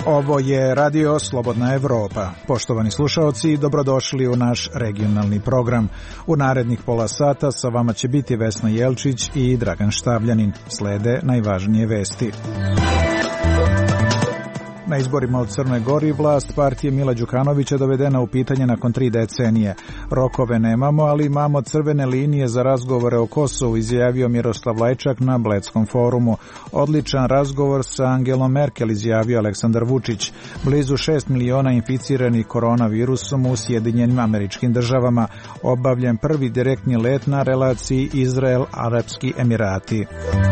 Ovo je Radio Slobodna Evropa. Poštovani slušaoci, dobrodošli u naš regionalni program. U narednih pola sata sa vama će biti Vesna Jelčić i Dragan Štavljanin. Slede najvažnije vesti. Na izborima u Crnoj Gori vlast partije Mila Đukanovića dovedena u pitanje nakon 3 decenije. Rokove nemamo, ali imamo crvene linije za razgovore o Kosovu, izjavio Miroslav Lajčak na Bledskom forumu. Odličan razgovor sa Angelom Merkel, izjavio Aleksandar Vučić. Blizu 6 miliona inficiranih koronavirusom u Sjedinjenim Američkim Državama. Obavljen prvi direktni let na relaciji Izrael-Arapski Emirati.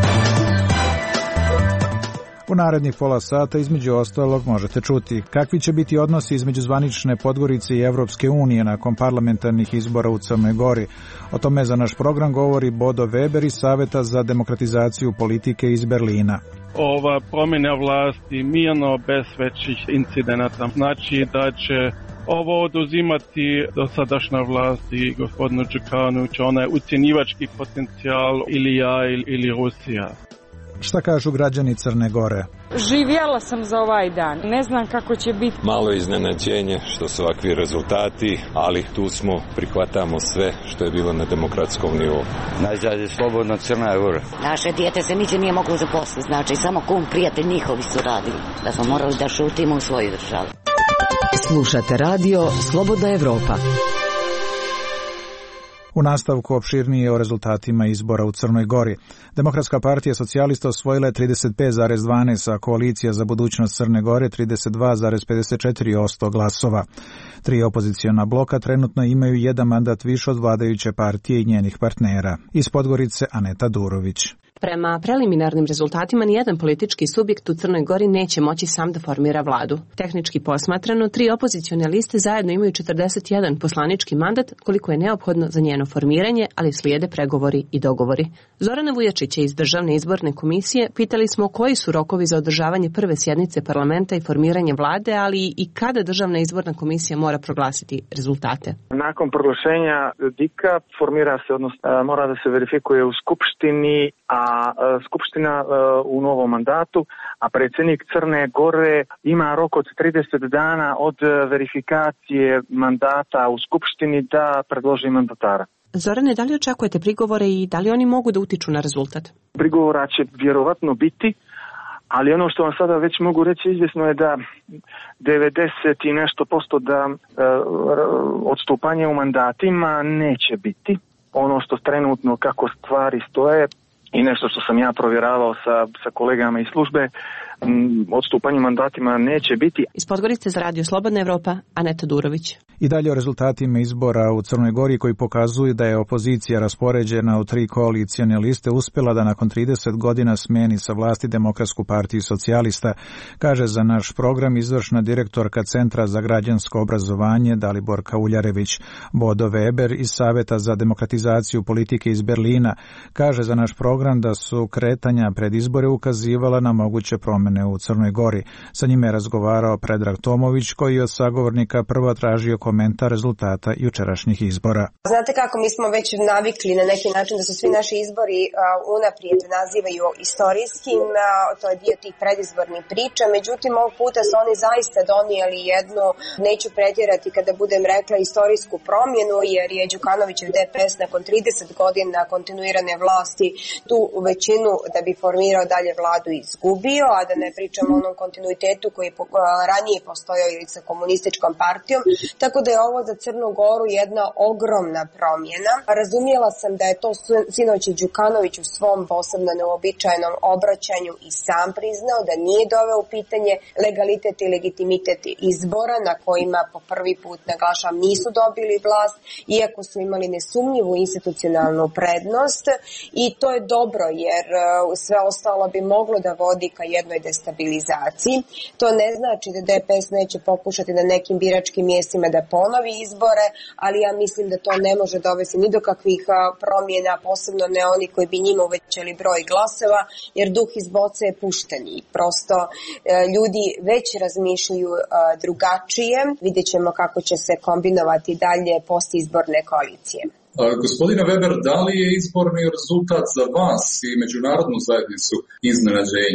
U narednih pola sata između ostalog možete čuti kakvi će biti odnosi između zvanične Podgorice i Evropske unije nakon parlamentarnih izbora u Crnoj Gori. O tome za naš program govori Bodo Weber iz Saveta za demokratizaciju politike iz Berlina. Ova promjena vlasti mirno bez većih incidenata znači da će ovo oduzimati dosadašnja vlast i gospodinu Đukanoviću, onaj ucjenjivački potencijal ili ja ili Rusija. Šta kažu građani Crne Gore? Živjela sam za ovaj dan. Ne znam kako će biti. Malo iznenađenje što su ovakvi rezultati, ali tu smo, prihvatamo sve što je bilo na demokratskom nivou. Najzad je slobodna Crna Gora. Naše dijete se ničim nije moglo zaposliti, znači samo kum prijatelj njihovi su radili. Da smo morali da šutimo u svoju državu. Slušate radio Slobodna Evropa. U nastavku opširnije o rezultatima izbora u Crnoj Gori. Demokratska partija socijalista osvojila je 35,12%, a koalicija za budućnost Crne Gore 32,54% glasova. 3 opoziciona bloka trenutno imaju 1 mandat više od vladajuće partije i njenih partnera. Iz Podgorice Aneta Durović. Prema preliminarnim rezultatima nijedan politički subjekt u Crnoj Gori neće moći sam da formira vladu. Tehnički posmatrano, 3 opozicione liste zajedno imaju 41 poslanički mandat, koliko je neophodno za njeno formiranje, ali slijede pregovori i dogovori. Zorana Vujačića iz Državne izborne komisije pitali smo koji su rokovi za održavanje prve sjednice parlamenta i formiranje vlade, ali i kada Državna izborna komisija mora proglasiti rezultate. Nakon proglašenja DIK-a formira se, odnosno mora da se verifikuje u Skupštini, a Skupština u novom mandatu, a predsjednik Crne Gore ima rok od 30 dana od verifikacije mandata u Skupštini da predloži mandatara. Zorane, da li očekujete prigovore i da li oni mogu da utiču na rezultat? Prigovora će vjerovatno biti, ali ono što vam sada već mogu reći izvjesno je da 90 i nešto posto da odstupanje u mandatima neće biti. Ono što trenutno kako stvari stoje i nešto što sam ja provjeravao sa kolegama iz službe, odstupanje mandatima neće biti. Iz Podgorice za Radio Slobodna Evropa, Aneta Durović. I dalje o rezultatima izbora u Crnoj Gori koji pokazuju da je opozicija raspoređena u 3 koalicijone liste uspjela da nakon 30 godina smeni sa vlasti Demokratsku partiju socijalista, kaže za naš program izvršna direktorka Centra za građansko obrazovanje Daliborka Uljarević. Bodo Weber iz Saveta za demokratizaciju politike iz Berlina kaže za naš program da su kretanja pred izbore ukazivala na moguće promjene u Crnoj Gori. Sa njime je razgovarao Predrag Tomović koji je od sagovornika prvo tražio komentar rezultata jučerašnjih izbora. Znate kako, mi smo već navikli na neki način da su svi naši izbori unaprijed nazivaju istorijskim, to je dio tih predizbornih priča, međutim ovog puta su oni zaista donijeli jednu, neću pretjerati kada budem rekla, istorijsku promjenu, jer je Đukanovićev DPS nakon 30 godina kontinuirane vlasti tu većinu da bi formirao dalje vladu izgubio, a da ne pričamo o onom kontinuitetu koji je ranije postojao i sa komunističkom partijom, tako da je ovo za Crnu Goru jedna ogromna promjena. Razumjela sam da je to sinoć Đukanović u svom posebno neobičajenom obraćanju i sam priznao da nije doveo u pitanje legalitet i legitimitet izbora na kojima po prvi put, naglašavam, nisu dobili vlast, iako su imali nesumnjivu institucionalnu prednost, i to je dobro jer sve ostalo bi moglo da vodi ka jednoj destabilizaciji. To ne znači da DPS neće pokušati na nekim biračkim mjestima da ponovi izbore, ali ja mislim da to ne može dovesti ni do kakvih promjena, posebno ne oni koji bi njima uvećali broj glasova, jer duh iz boce je pušten i prosto ljudi već razmišljaju drugačije. Vidjet ćemo kako će se kombinovati dalje postizborne koalicije. Gospodine Weber, da li je izborni rezultat za vas i međunarodnu zajednicu iznenađenje?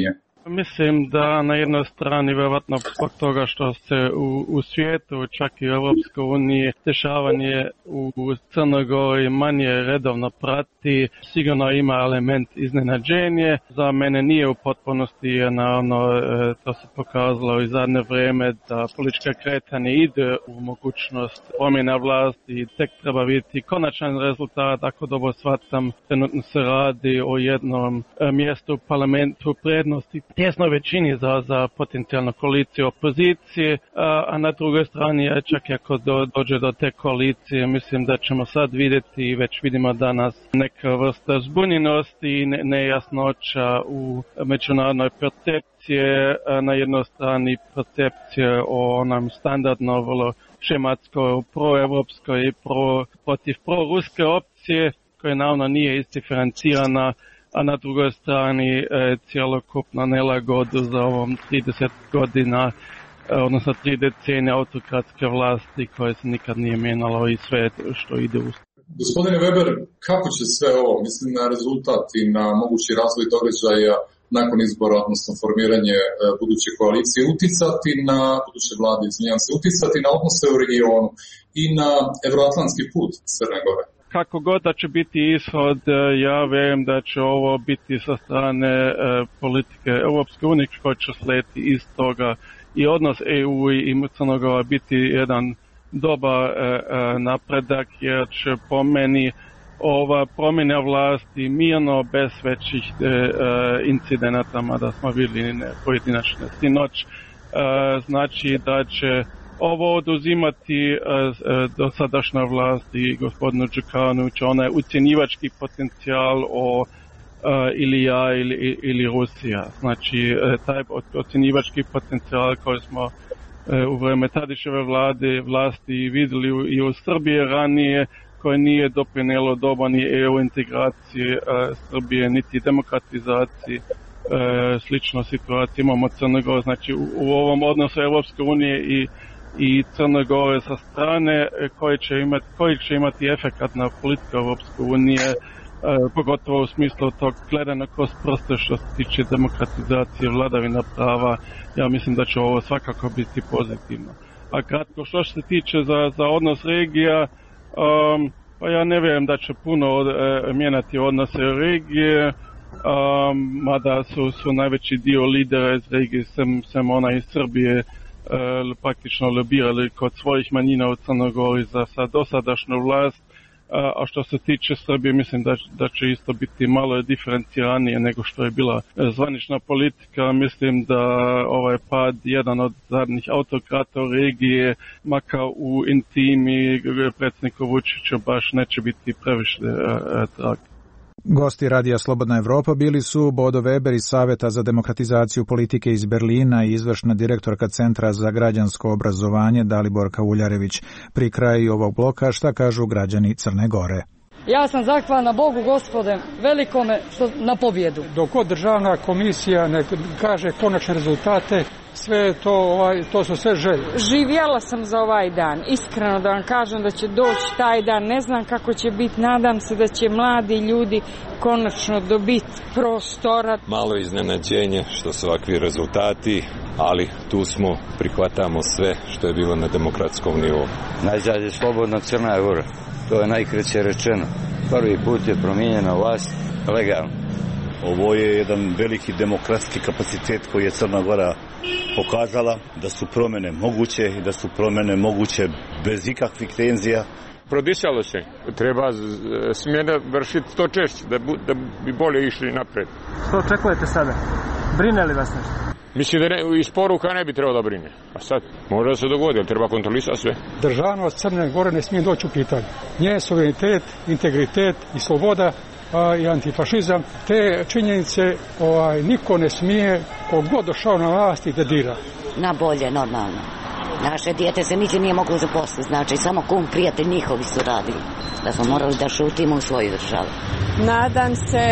Mislim da na jednoj strani vjerovatno zbog toga što se u svijetu, čak i u Europskoj uniji, dešavanje u Crnoj Gori manje redovno prati, sigurno ima element iznenađenje. Za mene nije u potpunosti, naravno to se pokazalo i zadnje vrijeme da politička kretanje ide u mogućnost promjena vlasti i tek treba vidjeti konačan rezultat. Ako dobro shvatam, trenutno se radi o jednom mjestu u parlamentu prednosti tjesnoj većini za potencijalnu koaliciju opozicije, a na drugoj strani čak i ako dođe do te koalicije, mislim da ćemo sad vidjeti i već vidimo danas neka vrsta zbunjenosti i nejasnoća u međunarodnoj percepcije. Na jednoj strani percepcije o onom standardno vrlo šematskoj, proevropskoj i protiv proruske opcije koja naravno nije isdiferencirana, a na drugoj strani cjelokupna nelagodu za ovom 30 godina, odnosno 3 decenije autokratske vlasti koje se nikad nije mijenjalo i sve što ide uz. Gospodine Weber, kako će sve ovo, mislim na rezultat i na mogući razvoj događaja nakon izbora, odnosno formiranje buduće koalicije, uticati na buduće vlade, uticati na odnose u regionu i na evroatlantski put Crne Gore? Kako god da će biti ishod, ja vjerujem da će ovo biti sa strane politike Europske unije koja će slijediti iz toga i odnos EU i Crna Gora biti jedan dobar napredak, jer će po meni ova promjena vlasti mirno, bez većih incidenata, mada smo vidjeli pojedinačne sinoć, znači da će ovo oduzimati dosadašnja vlast i gospodinu Đukanoviću, onaj ucjenjivački potencijal o ili ja ili Rusija. Znači taj ocjenjivački potencijal koji smo u vrijeme Tadićeve vlasti vidjeli i u Srbiji ranije, koje nije doprinijelo dobro ni EU integracije Srbije, niti demokratizaciji. Sličnu situaciju imamo Crne Gore, znači u ovom odnosu Europske unije i Crne Gore sa strane koji će imati efekat na politiku Europske unije, pogotovo u smislu tog gledanja kroz prste što se tiče demokratizacije, vladavina prava. Ja mislim da će ovo svakako biti pozitivno. A kratko, što se tiče za odnos regija, pa ja ne vjerujem da će puno mijenjati odnose regije, mada su najveći dio lidera iz regije, sem ona iz Srbije, praktično lobirali kod svojih manjina u Crnoj Gori za dosadašnju vlast. A što se tiče Srbije, mislim da će isto biti malo diferenciranije nego što je bila zvanična politika. Mislim da ovaj pad, jedan od zadnjih autokrata u regije, makar u intimi predsjednika Vučića, baš neće biti previše trag. Gosti Radija Slobodna Evropa bili su Bodo Weber iz Saveta za demokratizaciju politike iz Berlina i izvršna direktorka Centra za građansko obrazovanje Daliborka Uljarević. Pri kraju ovog bloka šta kažu građani Crne Gore. Ja sam zahvalna Bogu Gospode velikome na pobjedu. Dok god državna komisija ne kaže konačne rezultate, sve to su sve želje. Živjela sam za ovaj dan, iskreno da vam kažem da će doći taj dan, ne znam kako će biti, nadam se da će mladi ljudi konačno dobiti prostora. Malo iznenađenje što su ovakvi rezultati, ali tu smo, prihvatamo sve što je bilo na demokratskom nivou. Najzad je slobodna Crna Gora, to je najkraće rečeno. Prvi put je promijenjena vlast legalno. Ovo je jedan veliki demokratski kapacitet koji je Crna Gora pokazala, da su promjene moguće i da su promjene moguće bez ikakvih tenzija. Prodisalo se. Treba smjena vršiti to češće, da bi bolje išli napred. Što očekujete sada? Brine li vas nešto? Mislim da iz poruka ne bi trebalo da brine. A sad, može da se dogodi, ali treba kontrolisati sve. Državnost Crne Gore ne smije doći u pitanje. Njen suverenitet, integritet i sloboda i antifašizam, te činjenice niko ne smije, kogod došao na vlast i da dira. Na bolje, normalno. Naše dijete se ničim nije moglo zaposliti, znači samo kum prijatelj njihovi su radili. Da smo morali da šutimo u svoju državu. Nadam se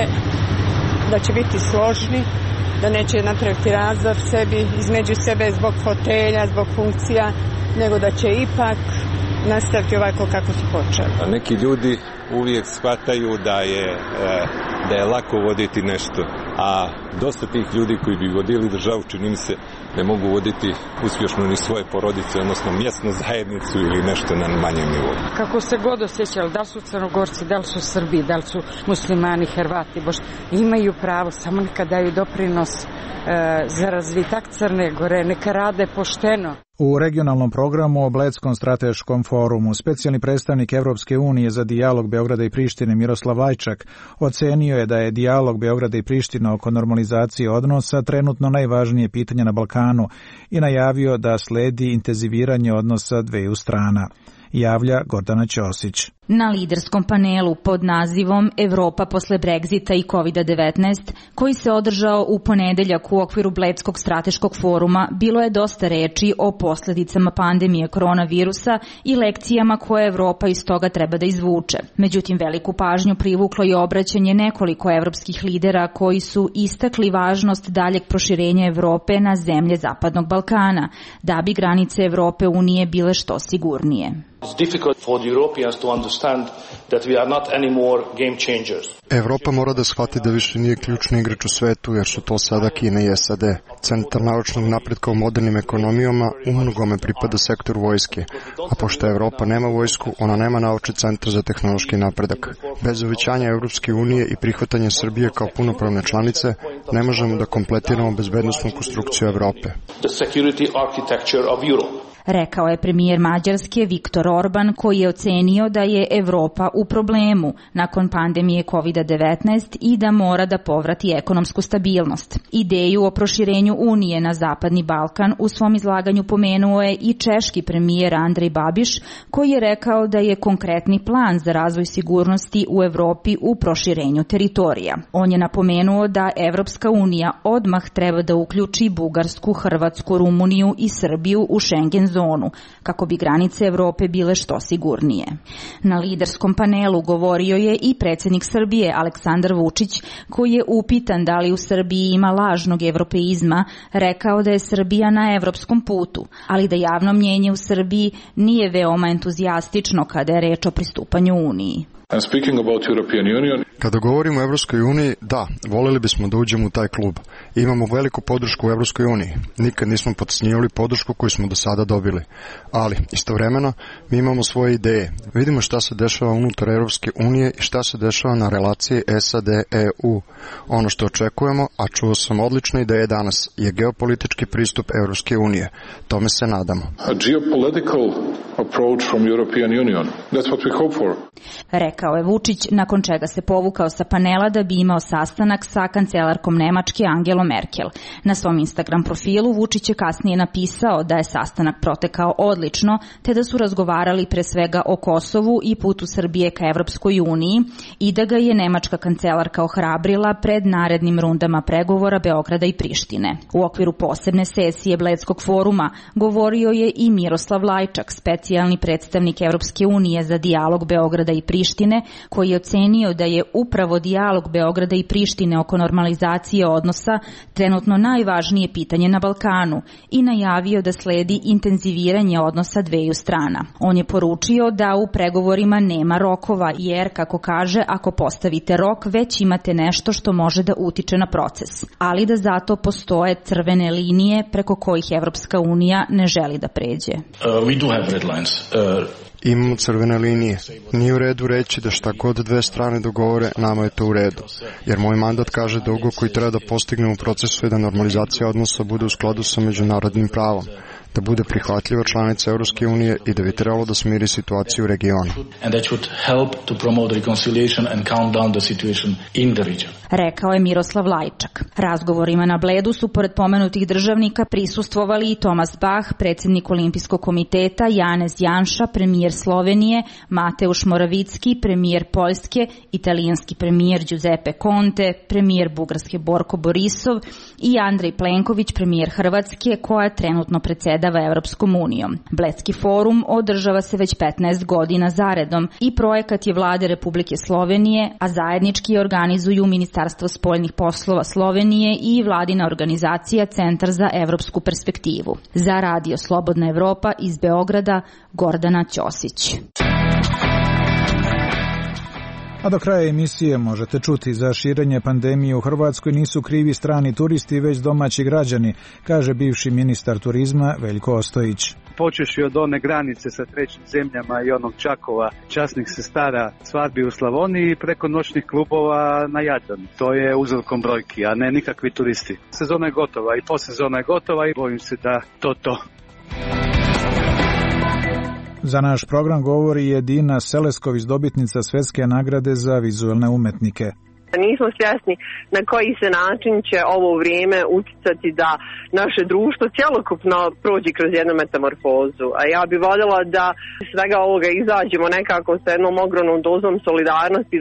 da će biti složni, da neće napraviti razdor sebi, između sebe zbog fotelja, zbog funkcija, nego da će ipak nastaviti ovako kako su počeli. Neki ljudi uvijek shvataju da je da je lako voditi nešto, a dosta tih ljudi koji bi vodili državu, čini mi se, ne mogu voditi uspješno ni svoje porodice, odnosno mjesnu zajednicu ili nešto na manjem nivou. Kako se god osjećali, da li su Crnogorci, da li su Srbi, da li su muslimani, Hrvati, imaju pravo, samo neka daju doprinos za razvitak Crne Gore, neka rade pošteno. U regionalnom programu o Bledskom strateškom forumu specijalni predstavnik Evropske unije za dijalog Beograda i Prištine Miroslav Lajčak ocenio je da je dijalog Beograda i Prištine oko normalizacije odnosa trenutno najvažnije pitanje na Balkanu i najavio da sledi intenziviranje odnosa dveju strana. Javlja Gordana Ćosić. Na liderskom panelu pod nazivom Evropa posle Brexita i COVID-19, koji se održao u ponedeljak u okviru Bledskog strateškog foruma, bilo je dosta reči o posljedicama pandemije koronavirusa i lekcijama koje Evropa iz toga treba da izvuče. Međutim, veliku pažnju privuklo je obraćanje nekoliko evropskih lidera koji su istakli važnost daljeg proširenja Evrope na zemlje Zapadnog Balkana, da bi granice Evrope Unije bile što sigurnije. Evropa mora da shvati da više nije ključni igrač u svetu, jer su to sada Kina i SAD. Centar naučnog napretka u modernim ekonomijama umnogome pripada sektoru vojske, a pošto Evropa nema vojsku, ona nema naučni centar za tehnološki napredak. Bez uvećanja Evropske unije i prihvatanja Srbije kao punopravne članice, ne možemo da kompletiramo bezbednosnu konstrukciju Evrope. Rekao je premijer Mađarske Viktor Orban, koji je ocenio da je Evropa u problemu nakon pandemije COVID-19 i da mora da povrati ekonomsku stabilnost. Ideju o proširenju Unije na Zapadni Balkan u svom izlaganju pomenuo je i češki premijer Andrej Babiš, koji je rekao da je konkretni plan za razvoj sigurnosti u Evropi u proširenju teritorija. On je napomenuo da Evropska unija odmah treba da uključi Bugarsku, Hrvatsku, Rumuniju i Srbiju u Schengen zonu, kako bi granice Evrope bile što sigurnije. Na liderskom panelu govorio je i predsjednik Srbije Aleksandar Vučić, koji je upitan da li u Srbiji ima lažnog evropeizma, rekao da je Srbija na evropskom putu, ali da javno mnjenje u Srbiji nije veoma entuzijastično kada je reč o pristupanju Uniji. Kada govorimo o Evropskoj uniji, da, voljeli bismo da uđemo u taj klub. Imamo veliku podršku u Evropskoj uniji. Nikad nismo potcenjivali podršku koju smo do sada dobili. Ali, istovremeno, mi imamo svoje ideje. Vidimo šta se dešava unutar Evropske unije i šta se dešava na relaciji SAD-EU. Ono što očekujemo, a čuo sam odlične ideje danas, je geopolitički pristup Evropske unije. Tome se nadamo. A geopolitical approach from European Union. That's what we hope for. Rekao je Vučić, nakon čega se povukao sa panela da bi imao sastanak sa kancelarkom Nemačke Angelom Merkel. Na svom Instagram profilu Vučić je kasnije napisao da je sastanak protekao odlično, te da su razgovarali pre svega o Kosovu i putu Srbije ka Evropskoj uniji i da ga je nemačka kancelarka ohrabrila pred narednim rundama pregovora Beograda i Prištine. U okviru posebne sesije Bledskog foruma govorio je i Miroslav Lajčak, specijalni predstavnik Evropske unije za dijalog Beograda i Prištine, koji je ocenio da je upravo dijalog Beograda i Prištine oko normalizacije odnosa trenutno najvažnije pitanje na Balkanu i najavio da sledi intenziviranje odnosa dveju strana. On je poručio da u pregovorima nema rokova jer, kako kaže, ako postavite rok, već imate nešto što može da utiče na proces, ali da zato postoje crvene linije preko kojih Evropska unija ne želi da pređe. We do have red lines. Imamo crvene linije. Nije u redu reći da šta god dve strane dogovore, nama je to u redu. Jer moj mandat kaže da ugao koji treba da postignemo u procesu je da normalizacija odnosa bude u skladu sa međunarodnim pravom, da bude prihvatljiva članica Evropske unije i da bi trebalo da smiri situaciju u regionu. Rekao je Miroslav Lajčak. Razgovorima na Bledu su pored pomenutih državnika prisustvovali i Tomas Bach, predsjednik Olimpijskog komiteta, Janez Janša, premijer Slovenije, Mateusz Moravicki, premijer Poljske, italijanski premijer Giuseppe Conte, premijer Bugarske Borko Borisov i Andrej Plenković, premijer Hrvatske, koja trenutno predsjedava Evropskom unijom. Bledski forum održava se već 15 godina zaredom i projekat je Vlade Republike Slovenije, a zajednički organizuju Ministarstvo spoljnih poslova Slovenije i vladina organizacija Centar za evropsku perspektivu. Za Radio Slobodna Evropa iz Beograda, Gordana Ćosić. A do kraja emisije možete čuti za širenje pandemije u Hrvatskoj nisu krivi strani turisti, već domaći građani, kaže bivši ministar turizma Veljko Ostojić. Počeši od one granice sa trećim zemljama i onog Čakova, časnih sestara, svadbi u Slavoniji, preko noćnih klubova na Jadranu. To je uzrokom brojki, a ne nikakvi turisti. Sezona je gotova i posezona je gotova i bojim se da to. Za naš program govori Edina Selesković, dobitnica Svetske nagrade za vizualne umetnike. Nismo svjesni na koji se način će ovo vrijeme uticati da naše društvo cjelokupno prođe kroz jednu metamorfozu. A ja bih voljela da svega ovoga izađemo nekako sa jednom ogromnom dozom solidarnosti.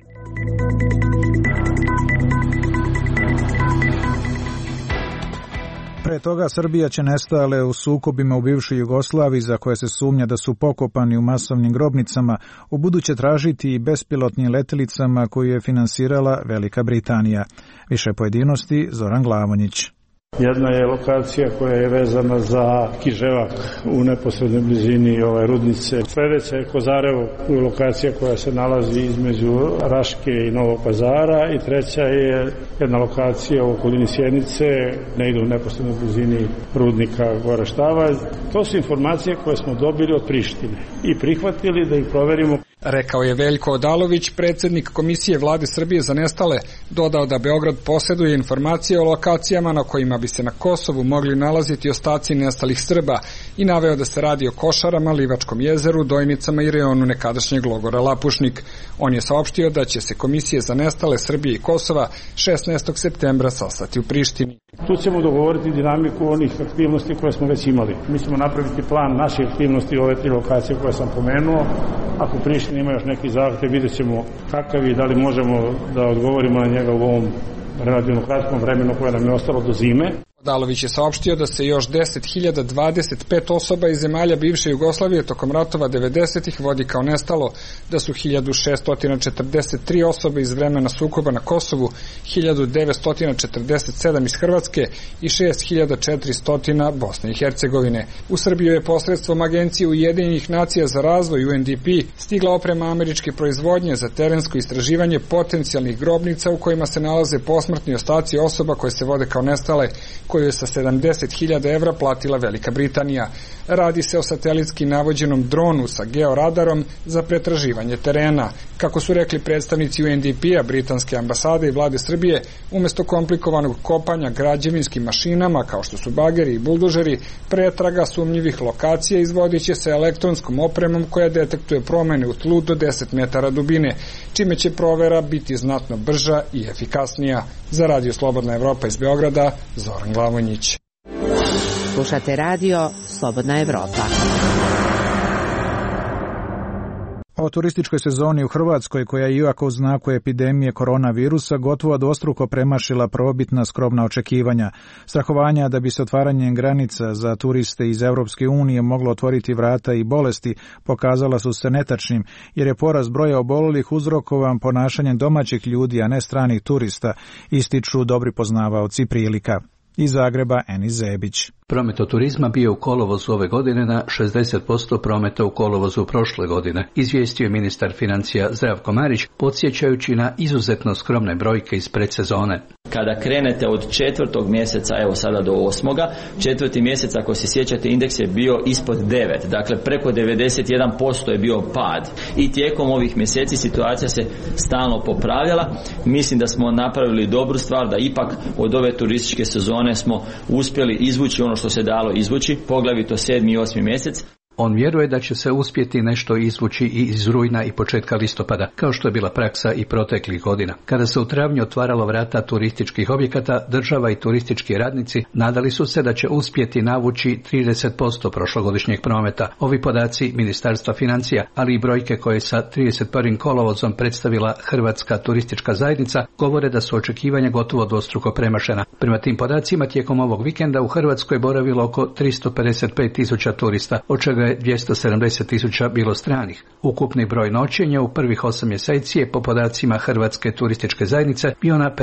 Pre toga Srbija će nestale u sukobima u bivšoj Jugoslaviji, za koje se sumnja da su pokopani u masovnim grobnicama, ubuduće tražiti i bespilotnim letjelicama koju je finansirala Velika Britanija. Više pojedinosti Zoran Glavonjić. Jedna je lokacija koja je vezana za Kiževak u neposrednoj blizini rudnice. Sljedeća je Kozarevo, lokacija koja se nalazi između Raške i Novog Pazara, i treća je jedna lokacija u okolini Sjenice, negdje u neposrednoj blizini rudnika Gore Štavalj. To su informacije koje smo dobili od Prištine i prihvatili da ih proverimo. Rekao je Veljko Odalović, predsjednik Komisije Vlade Srbije za nestale, dodao da Beograd posjeduje informacije o lokacijama na kojima bi se na Kosovu mogli nalaziti ostaci nestalih Srba i naveo da se radi o Košarama, Livačkom jezeru, Dojnicama i reonu nekadašnjeg logora Lapušnik. On je saopštio da će se Komisije za nestale Srbije i Kosova 16. septembra sastati u Prištini. Tu ćemo dogovoriti dinamiku onih aktivnosti koje smo već imali. Mi ćemo napraviti plan naših aktivnosti u ove 3 lokacije koje sam pomenuo. Ako Priština ima još neki zahtjev, vidjet ćemo kakav i da li možemo da odgovorimo na njega u ovom relativno kratkom vremenu koje nam je ostalo do zime. Odalović je saopštio da se još 10.025 osoba iz zemalja bivše Jugoslavije tokom ratova 90-ih vodi kao nestalo, da su 1.643 osobe iz vremena sukoba na Kosovu, 1.947 iz Hrvatske i 6.400 Bosne i Hercegovine. U Srbiju je posredstvom Agencije Ujedinjenih nacija za razvoj UNDP stigla oprema američke proizvodnje za terensko istraživanje potencijalnih grobnica u kojima se nalaze posmrtni ostaci osoba koje se vode kao nestale, koju je sa 70.000 evra platila Velika Britanija. Radi se o satelitski navođenom dronu sa georadarom za pretraživanje terena. Kako su rekli predstavnici UNDP-a, britanske ambasade i vlade Srbije, umjesto komplikovanog kopanja građevinskim mašinama kao što su bageri i buldožeri, pretraga sumnjivih lokacija izvodit će se elektronskom opremom koja detektuje promjene u tlu do 10 metara dubine, čime će provera biti znatno brža i efikasnija. Za Radio Slobodna Evropa iz Beograda, Zoran Glavonjić. Slušate radio Slobodna Evropa. O turističkoj sezoni u Hrvatskoj, koja je iako u znaku epidemije koronavirusa gotovo dvostruko premašila probitna skromna očekivanja. Strahovanja da bi se otvaranjem granica za turiste iz Europske unije moglo otvoriti vrata i bolesti pokazala su se netačnim, jer je porast broja obolelih uzrokovan ponašanjem domaćih ljudi, a ne stranih turista, ističu dobri poznavaoci prilika. Iz Zagreba Enis Zebić. Promet od turizma bio u kolovozu ove godine na 60% prometa u kolovozu prošle godine, izvijestio je ministar financija Zdravko Marić, podsjećajući na izuzetno skromne brojke iz predsezone. Kada krenete od 4. mjeseca, evo sada do 8. 4. mjesec, ako se sjećate, indeks je bio ispod 9, dakle preko 91% je bio pad. I tijekom ovih mjeseci situacija se stalno popravljala. Mislim da smo napravili dobru stvar, da ipak od ove turističke sezone smo uspjeli izvući ono što se dalo izvući, poglavito 7. i 8. mjesec. On vjeruje da će se uspjeti nešto izvući i iz rujna i početka listopada, kao što je bila praksa i proteklih godina. Kada se u travnju otvaralo vrata turističkih objekata, država i turistički radnici nadali su se da će uspjeti navući 30% prošlogodišnjeg prometa. Ovi podaci Ministarstva financija, ali i brojke koje sa 31. kolovozom predstavila Hrvatska turistička zajednica, govore da su očekivanja gotovo dvostruko premašena. Prema tim podacima, tijekom ovog vikenda u Hrvatskoj je boravilo oko 355.000 turista, od čega je 270.000 bilo stranih. Ukupni broj noćenja u prvih 8 mjeseci je po podacima Hrvatske turističke zajednice bio na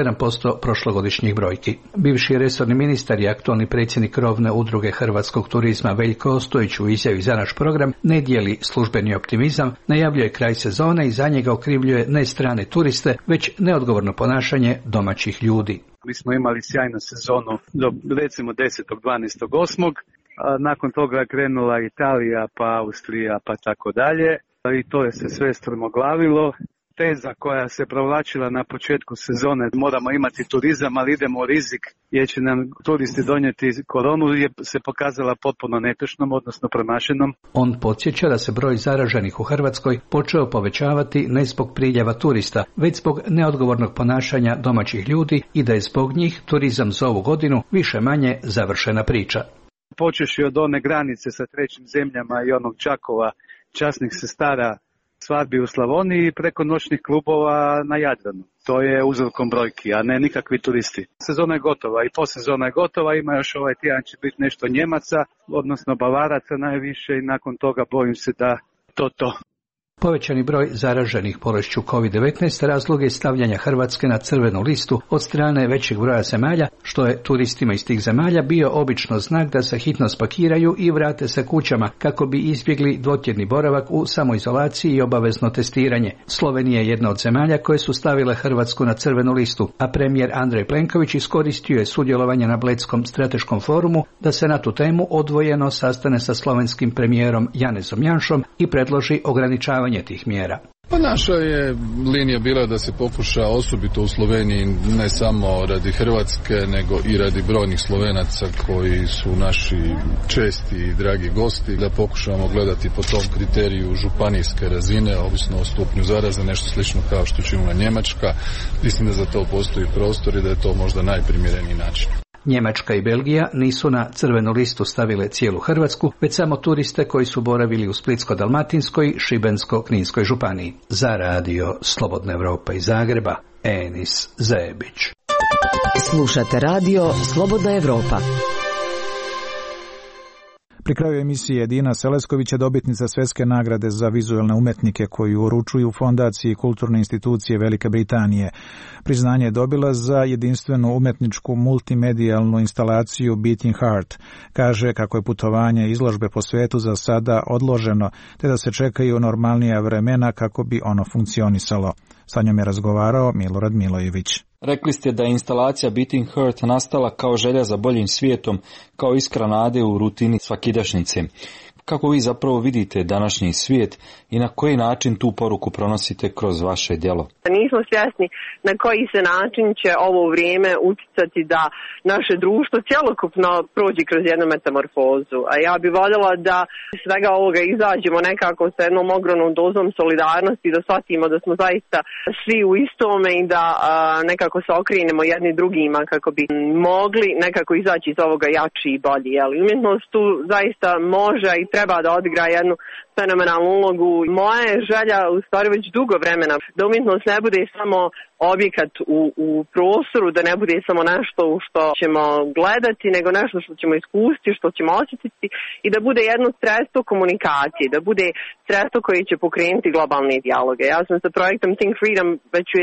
57% prošlogodišnjih brojki. Bivši resorni ministar i aktualni predsjednik krovne udruge hrvatskog turizma Veljko Ostojić u izjavi za naš program ne dijeli službeni optimizam, najavljuje kraj sezone i za njega okrivljuje ne strane turiste, već neodgovorno ponašanje domaćih ljudi. Mi smo imali sjajnu sezonu do recimo 10. 12. 8. Nakon toga je krenula Italija, pa Austrija, pa tako dalje. I to je se sve strmoglavilo. Teza koja se provlačila na početku sezone, moramo imati turizam, ali idemo u rizik jer će nam turisti donijeti koronu, je se pokazala potpuno netočnom, odnosno promašenom. On podsjeća da se broj zaraženih u Hrvatskoj počeo povećavati ne zbog priljeva turista, već zbog neodgovornog ponašanja domaćih ljudi i da je zbog njih turizam za ovu godinu više manje završena priča. Počeši od one granice sa trećim zemljama i onog Čakova, časnih sestara, svadbi u Slavoniji i preko noćnih klubova na Jadranu. To je uzrokom brojki, a ne nikakvi turisti. Sezona je gotova i posezona je gotova, ima još ovaj tjedan će biti nešto Njemaca, odnosno Bavaraca najviše i nakon toga bojim se da to. Povećani broj zaraženih bolešću COVID-19 razlog je stavljanja Hrvatske na crvenu listu od strane većeg broja zemalja, što je turistima iz tih zemalja bio obično znak da se hitno spakiraju i vrate se kućama kako bi izbjegli dvotjedni boravak u samoizolaciji i obavezno testiranje. Slovenija je jedna od zemalja koje su stavile Hrvatsku na crvenu listu, a premijer Andrej Plenković iskoristio je sudjelovanje na Bledskom strateškom forumu da se na tu temu odvojeno sastane sa slovenskim premijerom Janezom Janšom i predloži ograničavanje tih mjera. Pa naša je linija bila da se pokuša, osobito u Sloveniji, ne samo radi Hrvatske, nego i radi brojnih Slovenaca koji su naši česti i dragi gosti, da pokušamo gledati po tom kriteriju županijske razine, ovisno o stupnju zaraze, nešto slično kao što činila Njemačka. Mislim da za to postoji prostor i da je to možda najprimjereniji način. Njemačka i Belgija nisu na crvenu listu stavile cijelu Hrvatsku, već samo turiste koji su boravili u Splitsko-dalmatinskoj i Šibensko-kninskoj županiji. Za radio Slobodna Evropa iz Zagreba, Enis Zebić. Slušate radio Slobodna Evropa. Pri kraju emisije Dina Selesković je dobitnica svjetske nagrade za vizualne umetnike koju uručuju fondaciji kulturne institucije Velike Britanije. Priznanje je dobila za jedinstvenu umetničku multimedijalnu instalaciju Beating Heart. Kaže kako je putovanje i izložbe po svijetu za sada odloženo, te da se čekaju normalnija vremena kako bi ono funkcionisalo. Sa njom je razgovarao Milorad Milojević. Rekli ste da je instalacija Beating Heart nastala kao želja za boljim svijetom, kao iskra nade u rutini svakidašnjice. Kako vi zapravo vidite današnji svijet i na koji način tu poruku pronosite kroz vaše djelo? Nismo svjesni na koji se način će ovo vrijeme uticati da naše društvo cjelokupno prođe kroz jednu metamorfozu. A ja bih voljela da svega ovoga izađemo nekako sa jednom ogromnom dozom solidarnosti, da shvatimo da smo zaista svi u istome i da nekako se okrenemo jedni drugima kako bi mogli nekako izaći iz ovoga jači i bolji. Umjetnost tu zaista može i treba da odigra jednu fenomenalnu ulogu. Moja je želja u stvari već dugo vremena da umjetnost ne bude samo objekat u prostoru, da ne bude samo nešto što ćemo gledati, nego nešto što ćemo iskusiti, što ćemo osjetiti i da bude jedno sredstvo komunikacije, da bude sredstvo koje će pokrenuti globalne dijaloge. Ja sam sa projektom Think Freedom već u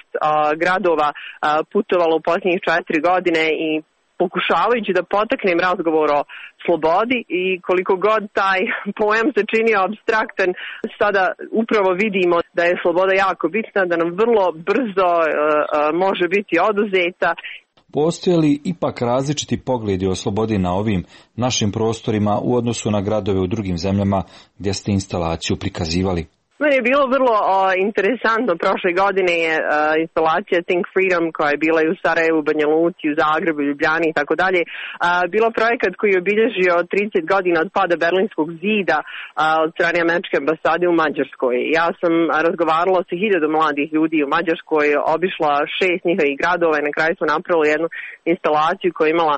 11 gradova putovala u posljednjih 4 godine i pokušavajući da potaknem razgovor o slobodi i koliko god taj pojam se činio apstraktan, sada upravo vidimo da je sloboda jako bitna, da nam vrlo brzo može biti oduzeta. Postoje li ipak različiti pogledi o slobodi na ovim našim prostorima u odnosu na gradove u drugim zemljama gdje ste instalaciju prikazivali? Meni je bilo vrlo interesantno, prošle godine je instalacija Think Freedom koja je bila i u Sarajevu, Banja Luci, u Zagrebu, Ljubljani i tako dalje, bila projekat koji je obilježio 30 godina od pada Berlinskog zida od strane američke ambasade u Mađarskoj. Ja sam razgovarala sa 1000 mladih ljudi u Mađarskoj, obišla 6 njihovih gradova i na kraju smo napravili jednu instalaciju koja je imala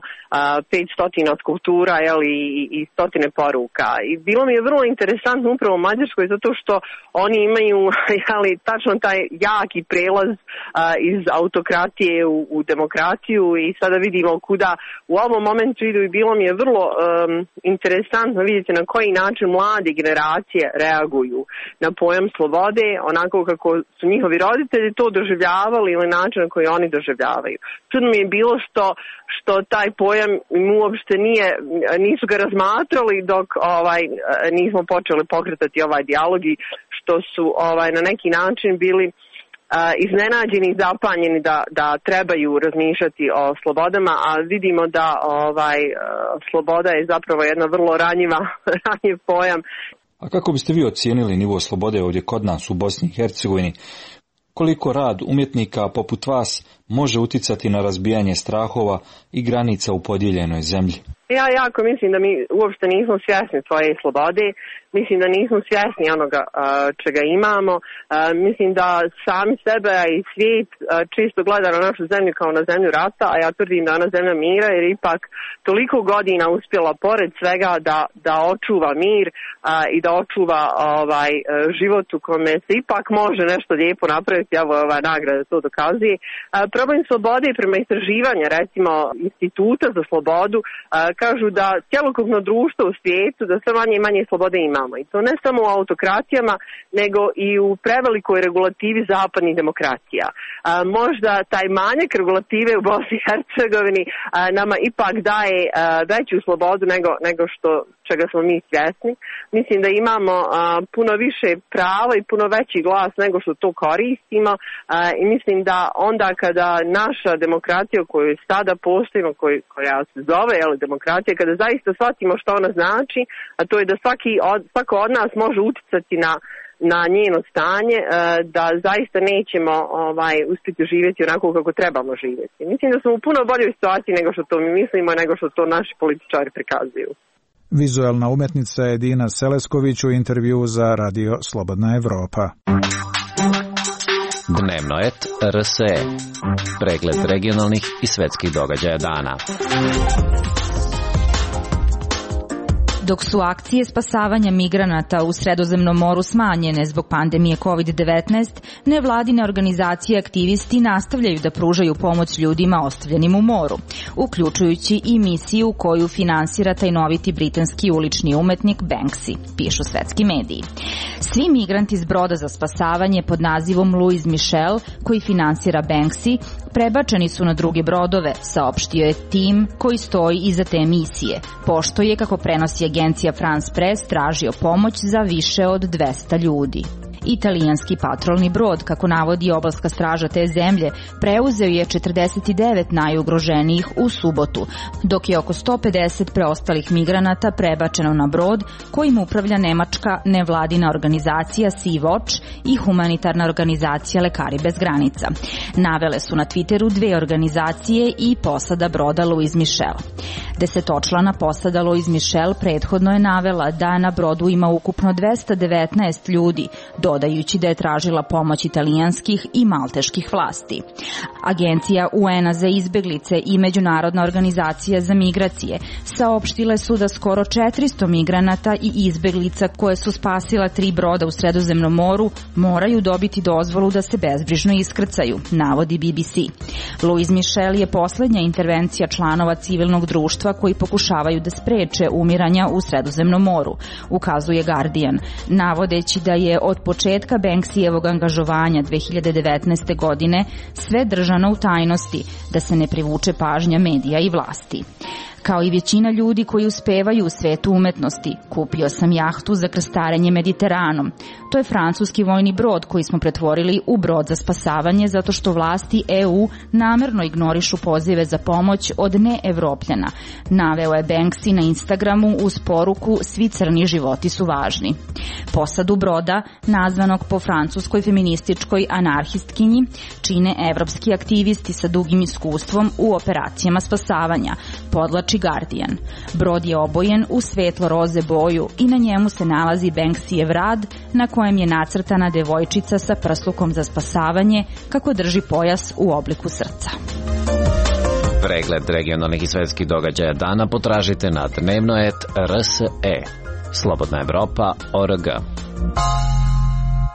500 skulptura i 100 poruka. I bilo mi je vrlo interesantno upravo u Mađarskoj zato što oni imaju tačno taj jaki prelaz iz autokratije u demokratiju i sada vidimo kuda u ovom momentu idu i bilo mi je vrlo interesantno vidjeti na koji način mlade generacije reaguju na pojam slobode, onako kako su njihovi roditelji to doživljavali ili način na koji oni doživljavaju. Čudno mi je bilo što taj pojam uopšte nisu ga razmatrali dok nismo počeli pokretati ovaj dijalog i što su na neki način bili iznenađeni i zapanjeni da trebaju razmišljati o slobodama, a vidimo da sloboda je zapravo jedna vrlo ranjiv pojam. A kako biste vi ocijenili nivo slobode ovdje kod nas u Bosni i Hercegovini? Koliko rad umjetnika poput vas može uticati na razbijanje strahova i granica u podijeljenoj zemlji? Ja jako mislim da mi uopšte nismo svjesni svoje slobode, mislim da nismo svjesni onoga čega imamo, mislim da sami sebe i svijet čisto gleda na našu zemlju kao na zemlju rata, a ja tvrdim da je ona zemlja mira jer ipak toliko godina uspjela pored svega da očuva mir i da očuva život u kome se ipak može nešto lijepo napraviti, evo ova nagrada to dokazuje. Problem slobode prema istraživanja, recimo Instituta za slobodu, kažu da cjelokupno društvo u svijetu, da sve manje i manje slobode imamo. I to ne samo u autokratijama, nego i u prevelikoj regulativi zapadnih demokratija. Možda taj manjak regulative u Bosni i Hercegovini nama ipak daje veću slobodu nego čega smo mi svjesni. Mislim da imamo puno više prava i puno veći glas nego što to koristimo i mislim da onda kada naša demokratija koju sada postojimo, koja se zove demokratija, kada zaista shvatimo što ona znači, a to je da svako od nas može uticati na njeno stanje, da zaista nećemo uspjeti živjeti onako kako trebamo živjeti. Mislim da smo u puno boljoj situaciji nego što to mi mislimo, nego što to naši političari prikazuju. Vizualna umjetnica Edina Selesković u intervju za Radio Slobodna Evropa. Dnevno et RSE. Pregled regionalnih i svetskih događaja dana. Dok su akcije spasavanja migranata u Sredozemnom moru smanjene zbog pandemije COVID-19, nevladine organizacije i aktivisti nastavljaju da pružaju pomoć ljudima ostavljenim u moru, uključujući i misiju koju finansira tajnoviti britanski ulični umetnik Banksy, pišu svetski mediji. Svi migranti s broda za spasavanje pod nazivom Louis Michel, koji finansira Banksy, prebačeni su na druge brodove, saopštio je tim koji stoji iza te misije, pošto je, kako prenosi agencija France Press, tražio pomoć za više od 200 ljudi. Italijanski patrolni brod, kako navodi obalska straža te zemlje, preuzeo je 49 najugroženijih u subotu, dok je oko 150 preostalih migranata prebačeno na brod kojim upravlja nemačka nevladina organizacija Sea Watch i humanitarna organizacija Lekari bez granica. Navele su na Twitteru dve organizacije i posada broda Louis Michel. 10-člana posada Louis Michel prethodno je navela da na brodu ima ukupno 219 ljudi, dodajući da je tražila pomoć italijanskih i malteških vlasti. Agencija UN-a za izbeglice i Međunarodna organizacija za migracije saopštile su da skoro 400 migranata i izbeglica koje su spasila 3 broda u Sredozemnom moru moraju dobiti dozvolu da se bezbrižno iskrcaju, navodi BBC. Louis Michel je poslednja intervencija članova civilnog društva koji pokušavaju da spreče umiranja u Sredozemnom moru, ukazuje Guardian, navodeći da je od početka Banksyjevog angažovanja 2019. godine sve držano u tajnosti, da se ne privuče pažnja medija i vlasti. Kao i većina ljudi koji uspevaju u svetu umetnosti, kupio sam jahtu za krstarenje Mediteranom. To je francuski vojni brod koji smo pretvorili u brod za spasavanje zato što vlasti EU namerno ignorišu pozive za pomoć od neevropljana. Naveo je Banksy na Instagramu uz poruku "Svi crni životi su važni". Posadu broda, nazvanog po francuskoj feminističkoj anarhistkinji, čine evropski aktivisti sa dugim iskustvom u operacijama spasavanja, podlači Guardian. Brod je obojen u svetlo-roze boju i na njemu se nalazi Banksyjev rad na kojem je nacrtana devojčica sa prslukom za spasavanje kako drži pojas u obliku srca. Pregled regionalnih i svetskih događaja dana potražite na dnevnoet.rs.e. Slobodna Evropa.org.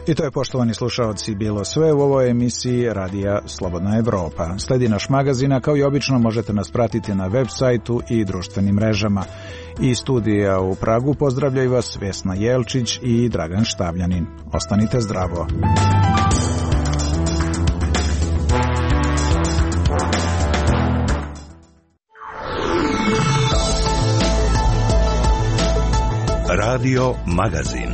I to je, poštovani slušaoci, bilo sve u ovoj emisiji Radija Slobodna Evropa. Sledi naš magazin, kao i obično možete nas pratiti na web sajtu i društvenim mrežama. Iz studija u Pragu pozdravljaju vas Vesna Jelčić i Dragan Štavljanin. Ostanite zdravo. Radio Magazin.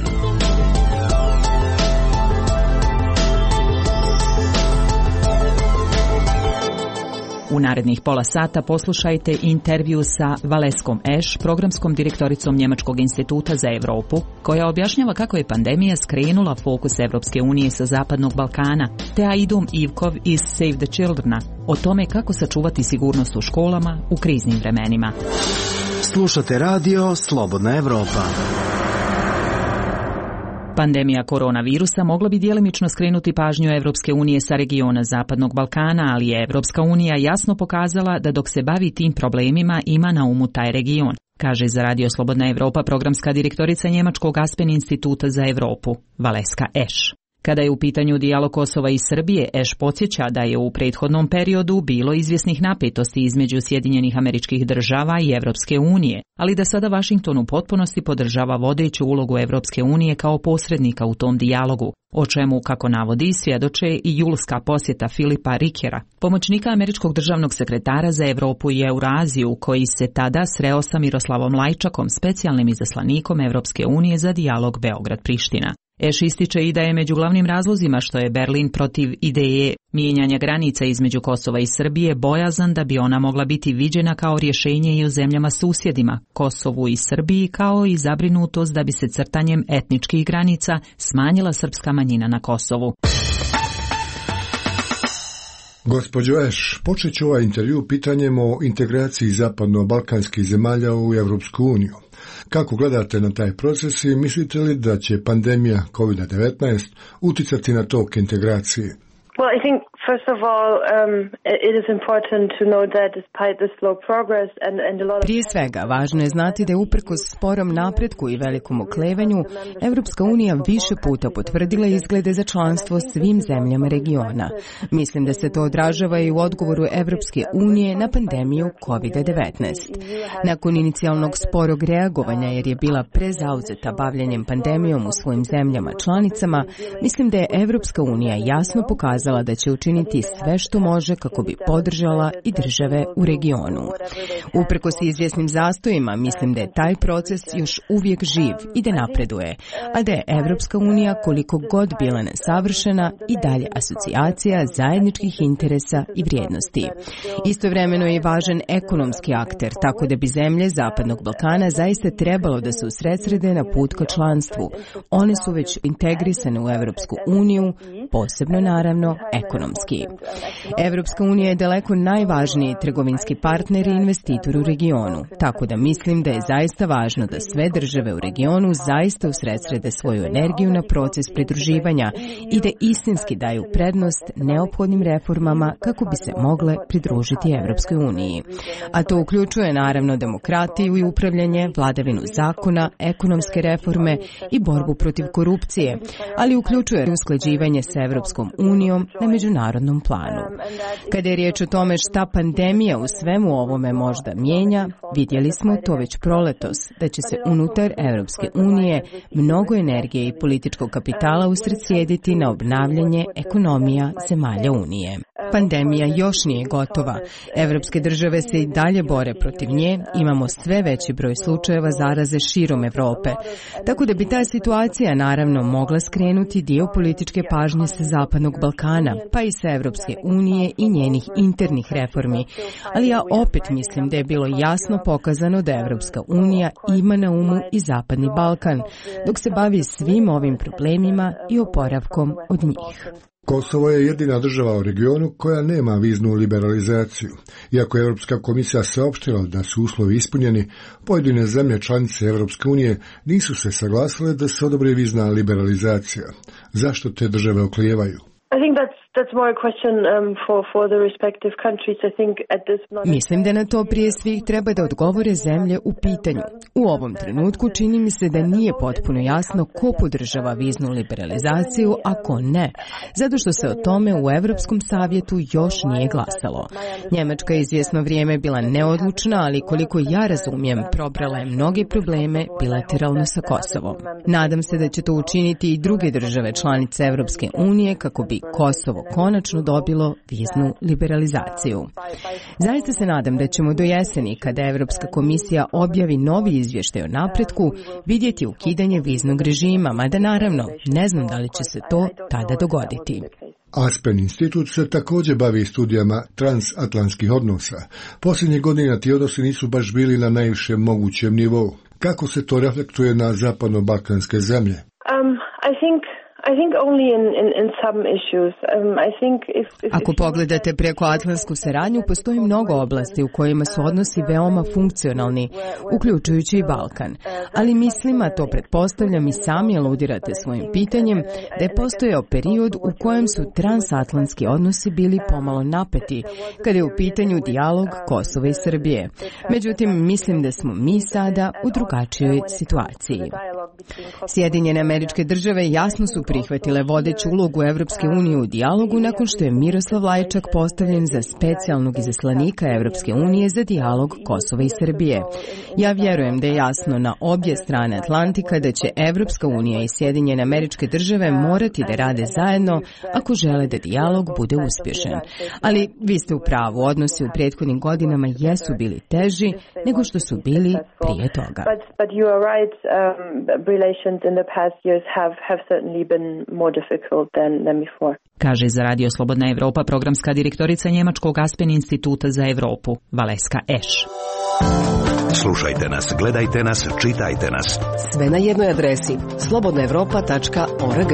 U narednih pola sata poslušajte intervju sa Valeskom Eš, programskom direktoricom Njemačkog instituta za Evropu, koja objašnjava kako je pandemija skrenula fokus Evropske unije sa Zapadnog Balkana, te Aidom Ivkov iz Save the Childrena o tome kako sačuvati sigurnost u školama u kriznim vremenima. Slušate radio Slobodna Evropa. Pandemija koronavirusa mogla bi djelimično skrenuti pažnju Evropske unije sa regiona Zapadnog Balkana, ali je Evropska unija jasno pokazala da dok se bavi tim problemima ima na umu taj region, kaže za Radio Slobodna Evropa programska direktorica Njemačkog Aspen instituta za Evropu, Valeska Eš. Kada je u pitanju dijalog Kosova i Srbije, Eš podsjeća da je u prethodnom periodu bilo izvjesnih napetosti između Sjedinjenih Američkih Država i Evropske unije, ali da sada Vašington u potpunosti podržava vodeću ulogu Evropske unije kao posrednika u tom dijalogu, o čemu, kako navodi, svjedoče i julska posjeta Filipa Rikera, pomoćnika američkog državnog sekretara za Evropu i Euraziju, koji se tada sreo sa Miroslavom Lajčakom, specijalnim izaslanikom Evropske unije za dijalog Beograd-Priština. Eš ističe i da je među glavnim razlozima što je Berlin protiv ideje mijenjanja granica između Kosova i Srbije bojazan da bi ona mogla biti viđena kao rješenje i u zemljama susjedima, Kosovu i Srbiji, kao i zabrinutost da bi se crtanjem etničkih granica smanjila srpska manjina na Kosovu. Gospođo Eš, počet ću ovaj intervju pitanjem o integraciji zapadno-balkanskih zemalja u Evropsku uniju. Kako gledate na taj proces i mislite li da će pandemija COVID-19 uticati na tok integracije? Well, I think first of all, it is important to know that despite the slow progress and a lot of... Prije svega, važno je znati da je uprkos sporom napretku i velikom oklevanju, Evropska unija više puta potvrdila izglede za članstvo svim zemljama regiona. Mislim da se to odražava i u odgovoru Evropske unije na pandemiju COVID-19. Nakon inicijalnog sporog reagovanja, jer je bila prezauzeta bavljanjem pandemijom u svojim zemljama članicama, mislim da je Evropska unija jasno pokazala da će učiniti sve što može kako bi podržala i države u regionu. Uprkos izvjesnim zastojima, mislim da je taj proces još uvijek živ i da napreduje, a da je Evropska unija, koliko god bila nesavršena, i dalje asocijacija zajedničkih interesa i vrijednosti. Istovremeno je važan ekonomski akter, tako da bi zemlje Zapadnog Balkana zaista trebalo da se usredsrede na put ka članstvu. One su već integrisane u Evropsku uniju, posebno naravno ekonomski. Evropska unija je daleko najvažniji trgovinski partner i investitor u regionu, tako da mislim da je zaista važno da sve države u regionu zaista usredsrede svoju energiju na proces pridruživanja i da istinski daju prednost neophodnim reformama kako bi se mogle pridružiti Evropskoj uniji. A to uključuje naravno demokratiju i upravljanje, vladavinu zakona, ekonomske reforme i borbu protiv korupcije, ali uključuje usklađivanje sa Evropskom unijom na međunarodnom planu. Kada je riječ o tome šta pandemija u svemu ovome možda mijenja, vidjeli smo to već proletos, da će se unutar Evropske unije mnogo energije i političkog kapitala usredsjediti na obnavljanje ekonomija zemalja Unije. Pandemija još nije gotova. Evropske države se i dalje bore protiv nje, imamo sve veći broj slučajeva zaraze širom Evrope, tako da bi ta situacija naravno mogla skrenuti dio političke pažnje sa Zapadnog Balkana, pa i sa Evropske unije i njenih internih reformi. Ali ja opet mislim da je bilo jasno pokazano da Evropska unija ima na umu i Zapadni Balkan, dok se bavi svim ovim problemima i oporavkom od njih. Kosovo je jedina država u regionu koja nema viznu liberalizaciju. Iako je Europska komisija saopštila da su uslovi ispunjeni, pojedine zemlje članice Europske unije nisu se saglasile da se odobri vizna liberalizacija. Zašto te države oklijevaju? I think that's Mislim da na to prije svih treba da odgovore zemlje u pitanju. U ovom trenutku čini mi se da nije potpuno jasno ko podržava viznu liberalizaciju, a ko ne, zato što se o tome u Evropskom savjetu još nije glasalo. Njemačka je izvjesno vrijeme bila neodlučna, ali koliko ja razumijem, probrala je mnoge probleme bilateralno sa Kosovom. Nadam se da će to učiniti i druge države članice Evropske unije kako bi Kosovo konačno dobilo viznu liberalizaciju. Zaista se nadam da ćemo do jeseni, kada Evropska komisija objavi novi izvještaj o napretku, vidjeti ukidanje viznog režima, mada naravno ne znam da li će se to tada dogoditi. Aspen institut se također bavi studijama transatlantskih odnosa. Posljednjih godina ti odnosi nisu baš bili na najvišem mogućem nivou. Kako se to reflektuje na zapadno-balkanske zemlje? Ako pogledate preko atlantsku saradnju, postoji mnogo oblasti u kojima su odnosi veoma funkcionalni, uključujući i Balkan. Ali mislim, a to pretpostavljam i sami aludirate svojim pitanjem, da je postojao period u kojem su transatlantski odnosi bili pomalo napeti, kada je u pitanju dijalog Kosova i Srbije. Međutim, mislim da smo mi sada u drugačijoj situaciji. Sjedinjene Američke Države jasno su prihvatile vodeću ulogu Evropske unije u dijalogu nakon što je Miroslav Lajčak postavljen za specijalnog izaslanika Evropske unije za dijalog Kosova i Srbije. Ja vjerujem da je jasno na obje strane Atlantika da će Evropska unija i Sjedinjene Američke Države morati da rade zajedno ako žele da dijalog bude uspješan. Ali vi ste u pravu, odnosi u prethodnim godinama jesu bili teži nego što su bili prije toga. Relations in the past years have certainly been more difficult than before. Kaže za Radio Slobodna Evropa programska direktorica Njemačkog Aspen instituta za Evropu, Valeska Eš. Slušajte nas, gledajte nas, čitajte nas. Sve na jednoj adresi slobodnaevropa.org.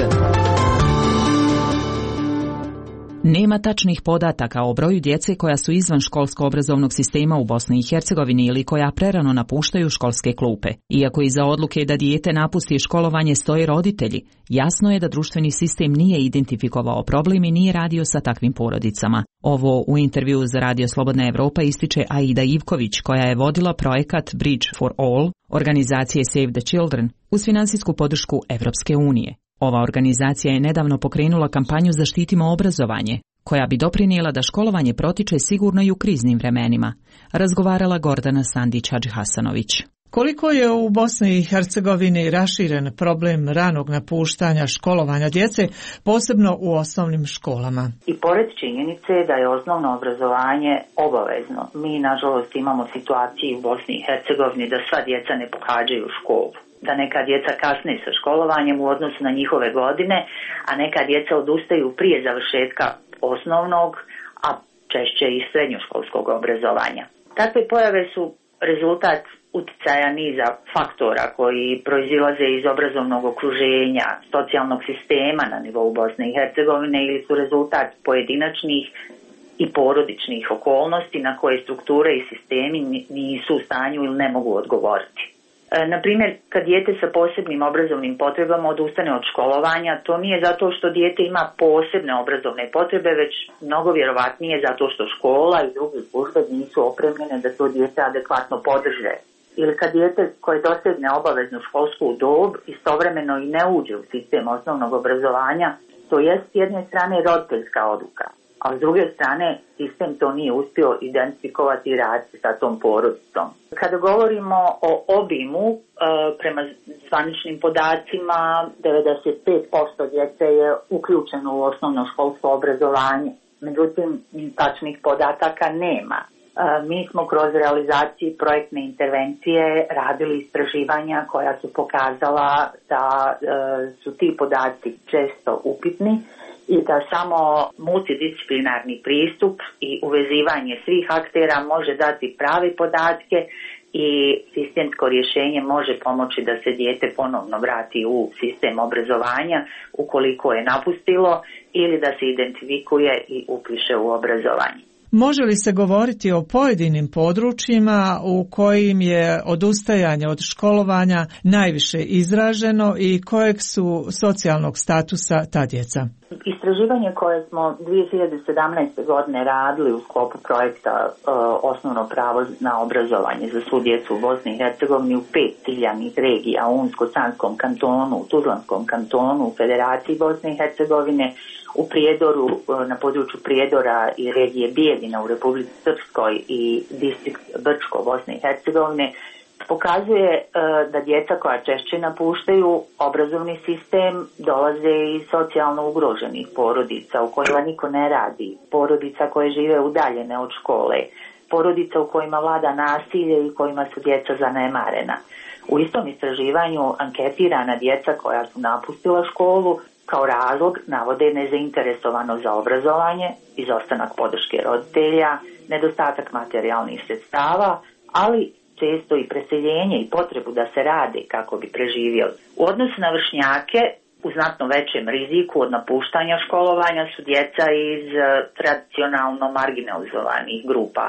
Nema tačnih podataka o broju djece koja su izvan školskog obrazovnog sistema u Bosni i Hercegovini ili koja prerano napuštaju školske klupe. Iako iza odluke da dijete napusti školovanje stoje roditelji, jasno je da društveni sistem nije identifikovao problem i nije radio sa takvim porodicama. Ovo u intervju za Radio Slobodna Evropa ističe Aida Ivković, koja je vodila projekat Bridge for All, organizacije Save the Children, uz finansijsku podršku Evropske unije. Ova organizacija je nedavno pokrenula kampanju Zaštitimo obrazovanje, koja bi doprinijela da školovanje protiče sigurno i u kriznim vremenima, razgovarala Gordana Sandić-Hadžihasanović. Koliko je u Bosni i Hercegovini raširen problem ranog napuštanja školovanja djece, posebno u osnovnim školama? I pored činjenice da je osnovno obrazovanje obavezno, mi nažalost imamo situaciju u Bosni i Hercegovini da sva djeca ne pohađaju školu. Da neka djeca kasne sa školovanjem u odnosu na njihove godine, a neka djeca odustaju prije završetka osnovnog, a češće i srednjoškolskog obrazovanja. Takve pojave su rezultat uticaja niza faktora koji proizilaze iz obrazovnog okruženja, socijalnog sistema na nivou Bosne i Hercegovine ili su rezultat pojedinačnih i porodičnih okolnosti na koje strukture i sistemi nisu u stanju ili ne mogu odgovoriti. Na primjer, kad dijete sa posebnim obrazovnim potrebama odustane od školovanja, to nije zato što dijete ima posebne obrazovne potrebe, već mnogo vjerovatnije zato što škola i druge službe nisu opremljene da to dijete adekvatno podrže. Ili kad dijete koje dosegne obaveznu školsku dob istovremeno i ne uđe u sistem osnovnog obrazovanja, to jest s jedne strane roditeljska odluka, a s druge strane sistem to nije uspio identifikovati i raditi sa tom porodicom. Kada govorimo o obimu, prema zvaničnim podacima 95% djece je uključeno u osnovno školsko obrazovanje. Međutim, tačnih podataka nema. Mi smo kroz realizaciju projektne intervencije radili istraživanja koja su pokazala da su ti podaci često upitni i da samo multidisciplinarni pristup i uvezivanje svih aktera može dati prave podatke i sistemsko rješenje može pomoći da se dijete ponovno vrati u sistem obrazovanja ukoliko je napustilo ili da se identifikuje i upiše u obrazovanje. Može li se govoriti o pojedinim područjima u kojim je odustajanje od školovanja najviše izraženo i kojeg su socijalnog statusa ta djeca? Istraživanje koje smo 2017. godine radili u sklopu projekta Osnovno pravo na obrazovanje za svu djecu u Bosni i Hercegovini u 5 ciljanih regija, u Unsko-Sanskom kantonu, u Tuzlanskom kantonu, u Federaciji Bosne i Hercegovine, u Prijedoru, na području Prijedora i regije Bijeljina u Republici Srpskoj i distrikt Brčko Bosne i Hercegovine, pokazuje da djeca koja češće napuštaju obrazovni sistem dolaze iz socijalno ugroženih porodica u kojima niko ne radi, porodica koje žive udaljene od škole, porodica u kojima vlada nasilje i kojima su djeca zanemarena. U istom istraživanju anketirana djeca koja su napustila školu kao razlog navode nezainteresovanost za obrazovanje, izostanak podrške roditelja, nedostatak materijalnih sredstava, ali često i preseljenje i potrebu da se rade kako bi preživjeli. U odnosu na vršnjake, u znatno većem riziku od napuštanja školovanja su djeca iz tradicionalno marginalizovanih grupa,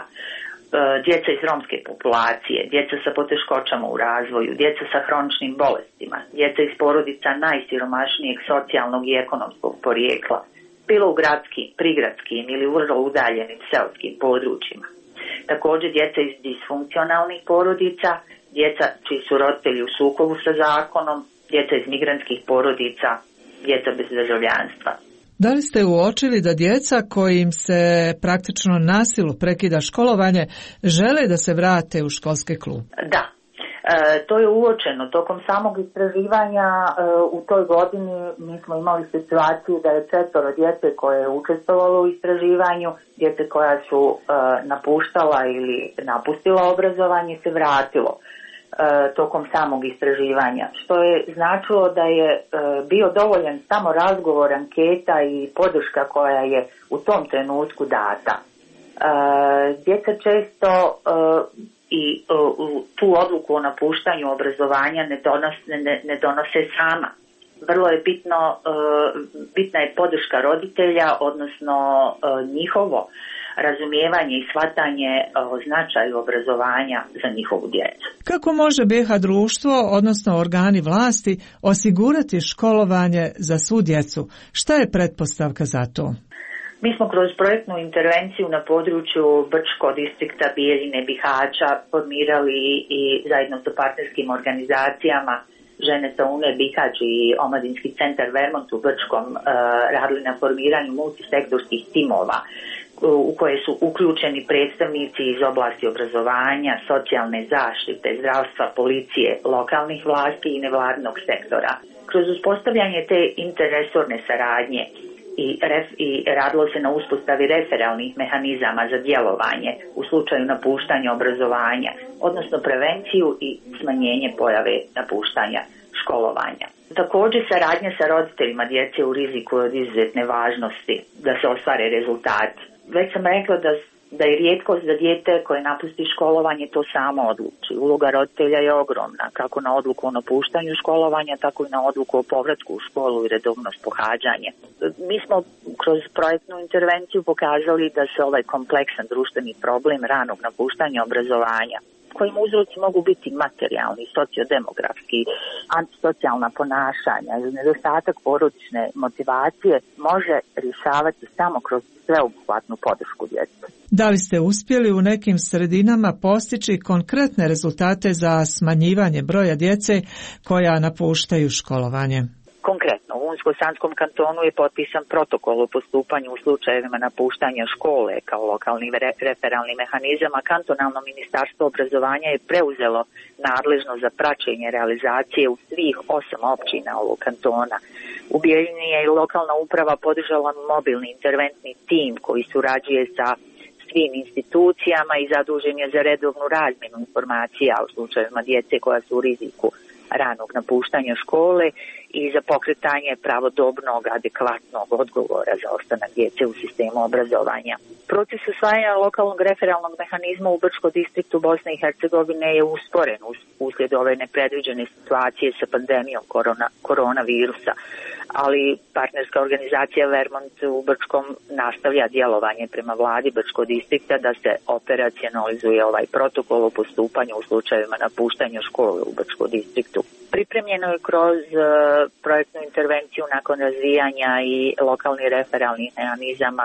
djeca iz romske populacije, djeca sa poteškoćama u razvoju, djeca sa hroničnim bolestima, djeca iz porodica najsiromašnijeg socijalnog i ekonomskog porijekla, bilo u gradskim, prigradskim ili vrlo udaljenim seoskim područjima. Također djeca iz disfunkcionalnih porodica, djeca čiji su roditelji u sukobu sa zakonom, djeca iz migrantskih porodica, djeca bez državljanstva. Da li ste uočili da djeca kojim se praktično na silu prekida školovanje žele da se vrate u školski klub? Da. To je uočeno. Tokom samog istraživanja u toj godini mi smo imali situaciju da je 4 djece koje je učestvovalo u istraživanju, djece koja su napuštala ili napustila obrazovanje se vratilo tokom samog istraživanja, što je značilo da je bio dovoljan samo razgovor, anketa i podrška koja je u tom trenutku data. Djeca često i tu odluku o napuštanju obrazovanja ne donose sama. Vrlo je bitna je podrška roditelja, odnosno njihovo razumijevanje i shvatanje o značaju obrazovanja za njihovu djecu. Kako može BiH društvo, odnosno organi vlasti, osigurati školovanje za svu djecu? Šta je pretpostavka za to? Mi smo kroz projektnu intervenciju na području Brčko distrikta, Bijeljine, Bihaća formirali i zajedno sa partnerskim organizacijama Žene sa UNE Bihać i Omladinski centar Vermont u Brčkom radili na formiranju multisektorskih timova u koje su uključeni predstavnici iz oblasti obrazovanja, socijalne zaštite, zdravstva, policije, lokalnih vlasti i nevladinog sektora. Kroz uspostavljanje te interresorne saradnje i radilo se na uspostavi referalnih mehanizama za djelovanje u slučaju napuštanja obrazovanja, odnosno prevenciju i smanjenje pojave napuštanja školovanja. Također saradnja sa roditeljima djece u riziku od izuzetne važnosti da se ostvare rezultati. Već sam rekla da je rijetkost za dijete koje napusti školovanje to samo odluči. Uloga roditelja je ogromna, kako na odluku o napuštanju školovanja, tako i na odluku o povratku u školu i redovnost pohađanje. Mi smo kroz projektnu intervenciju pokazali da se ovaj kompleksan društveni problem ranog napuštanja obrazovanja, kojim uzroci mogu biti materijalni, sociodemografski, antisocijalna ponašanja ili nedostatak porodične motivacije, može rješavati samo kroz sveobuhvatnu podršku djece. Da li ste uspjeli u nekim sredinama postići konkretne rezultate za smanjivanje broja djece koja napuštaju školovanje? Konkretno, u Unsko-Sanskom kantonu je potpisan protokol o postupanju u slučajevima napuštanja škole kao lokalni referalni mehanizam, a kantonalno ministarstvo obrazovanja je preuzelo nadležno za praćenje realizacije u svih 8 općina ovog kantona. U Bijeljini je lokalna uprava podržala mobilni interventni tim koji surađuje sa svim institucijama i zadužen je za redovnu razmjenu informacija u slučajevima djece koja su u riziku ranog napuštanja škole i za pokretanje pravodobnog, adekvatnog odgovora za ostanak djece u sistemu obrazovanja. Proces usvajanja lokalnog referalnog mehanizma u Brčko distriktu Bosne i Hercegovine je usporen uslijed ove nepredviđene situacije sa pandemijom koronavirusa, ali partnerska organizacija Vermont u Brčkom nastavlja djelovanje prema vladi Brčko distrikta da se operacionalizuje ovaj protokol o postupanju u slučajevima napuštanja škole u Brčko distriktu. Pripremljeno je kroz projektnu intervenciju nakon razvijanja i lokalnih referalnih mehanizama,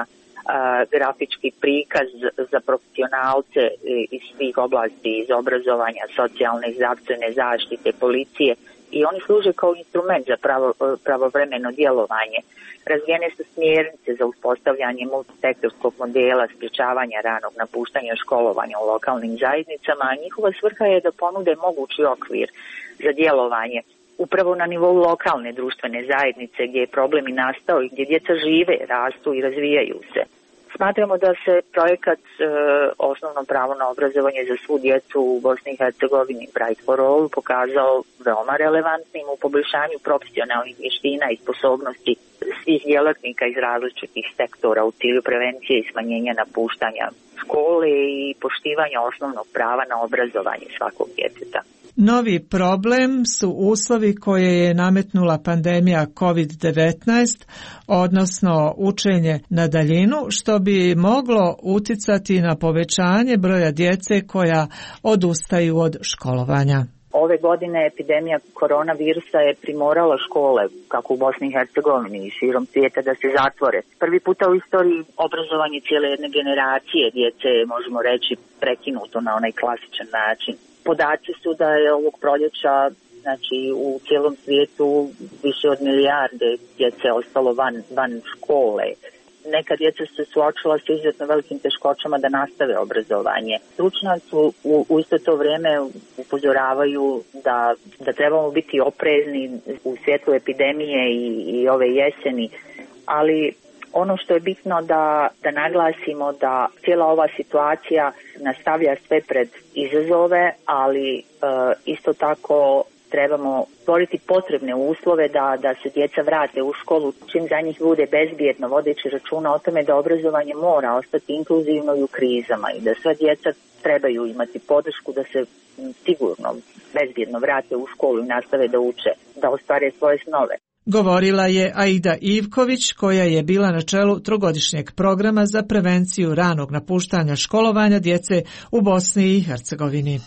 grafički prikaz za profesionalce iz svih oblasti, iz obrazovanja, socijalne i zdravstvene zaštite, policije, i oni služe kao instrument za pravovremeno djelovanje. Razvijene su smjernice za uspostavljanje multisektorskog modela sprječavanja ranog napuštanja školovanja u lokalnim zajednicama, a njihova svrha je da ponude mogući okvir za djelovanje upravo na nivou lokalne društvene zajednice gdje je problem i nastao i gdje djeca žive, rastu i razvijaju se. Smatramo da se projekat Osnovno pravo na obrazovanje za svu djecu u Bosni i Hercegovini Bright for All pokazao veoma relevantnim u poboljšanju profesionalnih vještina i sposobnosti svih djelatnika iz različitih sektora u cilju prevencije i smanjenja napuštanja škole i poštivanja osnovnog prava na obrazovanje svakog djeteta. Novi problem su uslovi koje je nametnula pandemija COVID-19, odnosno učenje na daljinu, što bi moglo uticati na povećanje broja djece koja odustaju od školovanja. Ove godine epidemija koronavirusa je primorala škole, kako u Bosni i Hercegovini i širom svijeta, da se zatvore. Prvi puta u istoriji obrazovanje cijele jedne generacije djece, možemo reći, prekinuto na onaj klasičan način. Podaci su da je ovog proljeća, znači u cijelom svijetu, više od milijarde djece ostalo van škole. Neka djeca se suočila s izuzetno velikim teškoćama da nastave obrazovanje. Stručnjaci u isto to vrijeme upozoravaju da trebamo biti oprezni u svjetlu epidemije i ove jeseni, ali ono što je bitno da naglasimo da cijela ova situacija nastavlja sve pred izazove, ali isto tako trebamo stvoriti potrebne uslove da se djeca vrate u školu čim za njih bude bezbjedno, vodeći računa o tome da obrazovanje mora ostati inkluzivno i u krizama i da sva djeca trebaju imati podršku da se sigurno bezbjedno vrate u školu i nastave da uče, da ostvare svoje snove. Govorila je Aida Ivković, koja je bila na čelu trogodišnjeg programa za prevenciju ranog napuštanja školovanja djece u Bosni i Hercegovini.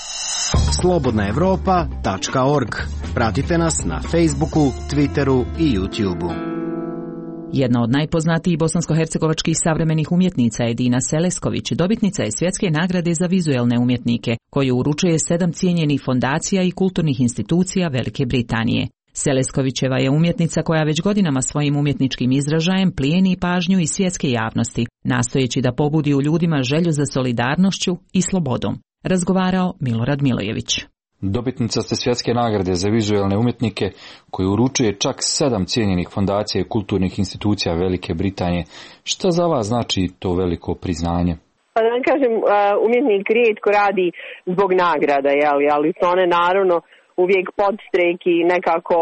Slobodnaevropa.org. Pratite nas na Facebooku, Twitteru i YouTubeu. Jedna od najpoznatijih bosansko-hercegovačkih savremenih umjetnica je Dina Selesković, dobitnica je svjetske nagrade za vizuelne umjetnike, koju uručuje 7 cijenjenih fondacija i kulturnih institucija Velike Britanije. Seleskovićeva je umjetnica koja već godinama svojim umjetničkim izražajem plijeni pažnju i svjetske javnosti, nastojeći da pobudi u ljudima želju za solidarnošću i slobodom. Razgovarao Milorad Milojević. Dobitnica ste svjetske nagrade za vizualne umjetnike koju uručuje čak 7 cijenjenih fondacija i kulturnih institucija Velike Britanije. Šta za vas znači to veliko priznanje? Pa da vam kažem, umjetnik rijetko radi zbog nagrada, ali su one naravno uvijek podstrek i nekako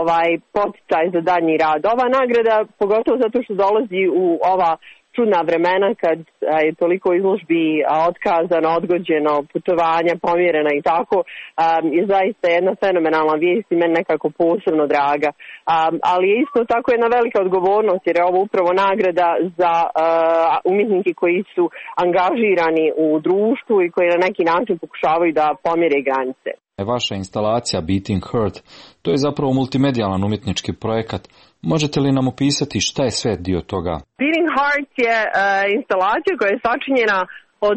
poticaj za daljnji rad. Ova nagrada, pogotovo zato što dolazi u ova čudna vremena kad je toliko izložbi otkazano, odgođeno, putovanja pomjerena i tako, je zaista jedna fenomenalna vijest i meni nekako posebno draga. Ali je isto tako jedna velika odgovornost jer je ovo upravo nagrada za umjetnike koji su angažirani u društvu i koji na neki način pokušavaju da pomjere granice. Vaša instalacija Beating Heart, to je zapravo multimedijalan umjetnički projekat. Možete li nam opisati šta je sve dio toga? Beating Heart je instalacija koja je sačinjena od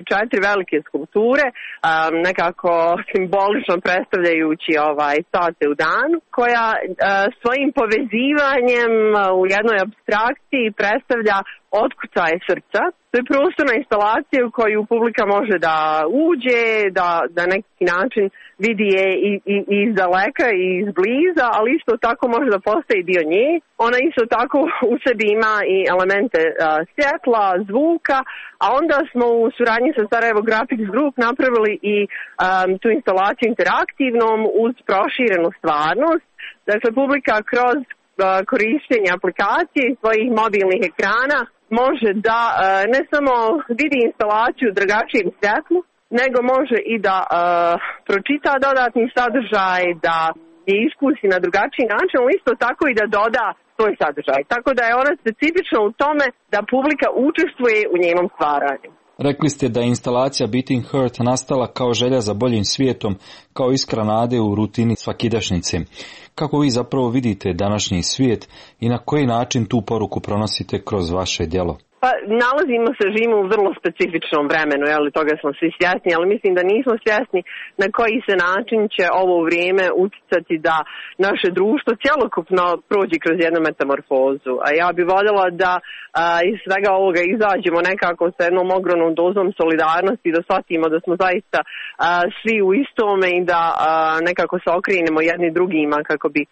24 velike skulpture, nekako simbolično predstavljajući sate u danu, koja svojim povezivanjem u jednoj apstrakciji predstavlja otkucaje srca. To je prostorna instalacija u koju publika može da uđe, da neki način vidi je i iz daleka i iz bliza, ali isto tako može da postaje dio nje. Ona isto tako u sebi ima i elemente svjetla, zvuka, a onda smo u suradnji sa Sarajevo Graphics Group napravili i tu instalaciju interaktivnom uz proširenu stvarnost. Dakle, publika kroz korištenje aplikacije i svojih mobilnih ekrana može da ne samo vidi instalaciju u drugačijem svjetlu, nego može i da pročita dodatni sadržaj, da je iskusi na drugačiji način, ali isto tako i da doda svoj sadržaj. Tako da je ona specifična u tome da publika učestvuje u njenom stvaranju. Rekli ste da je instalacija Beating Heart nastala kao želja za boljim svijetom, kao iskra nade u rutini svakidašnjice. Kako vi zapravo vidite današnji svijet i na koji način tu poruku pronosite kroz vaše djelo? Pa nalazimo se, živimo u vrlo specifičnom vremenu, toga smo svi svjesni, ali mislim da nismo svjesni na koji se način će ovo vrijeme uticati da naše društvo cjelokupno prođe kroz jednu metamorfozu. A ja bih voljela da iz svega ovoga izađemo nekako sa jednom ogromnom dozom solidarnosti, da shvatimo da smo zaista svi u istome i da nekako se okrenemo jedni drugima kako bi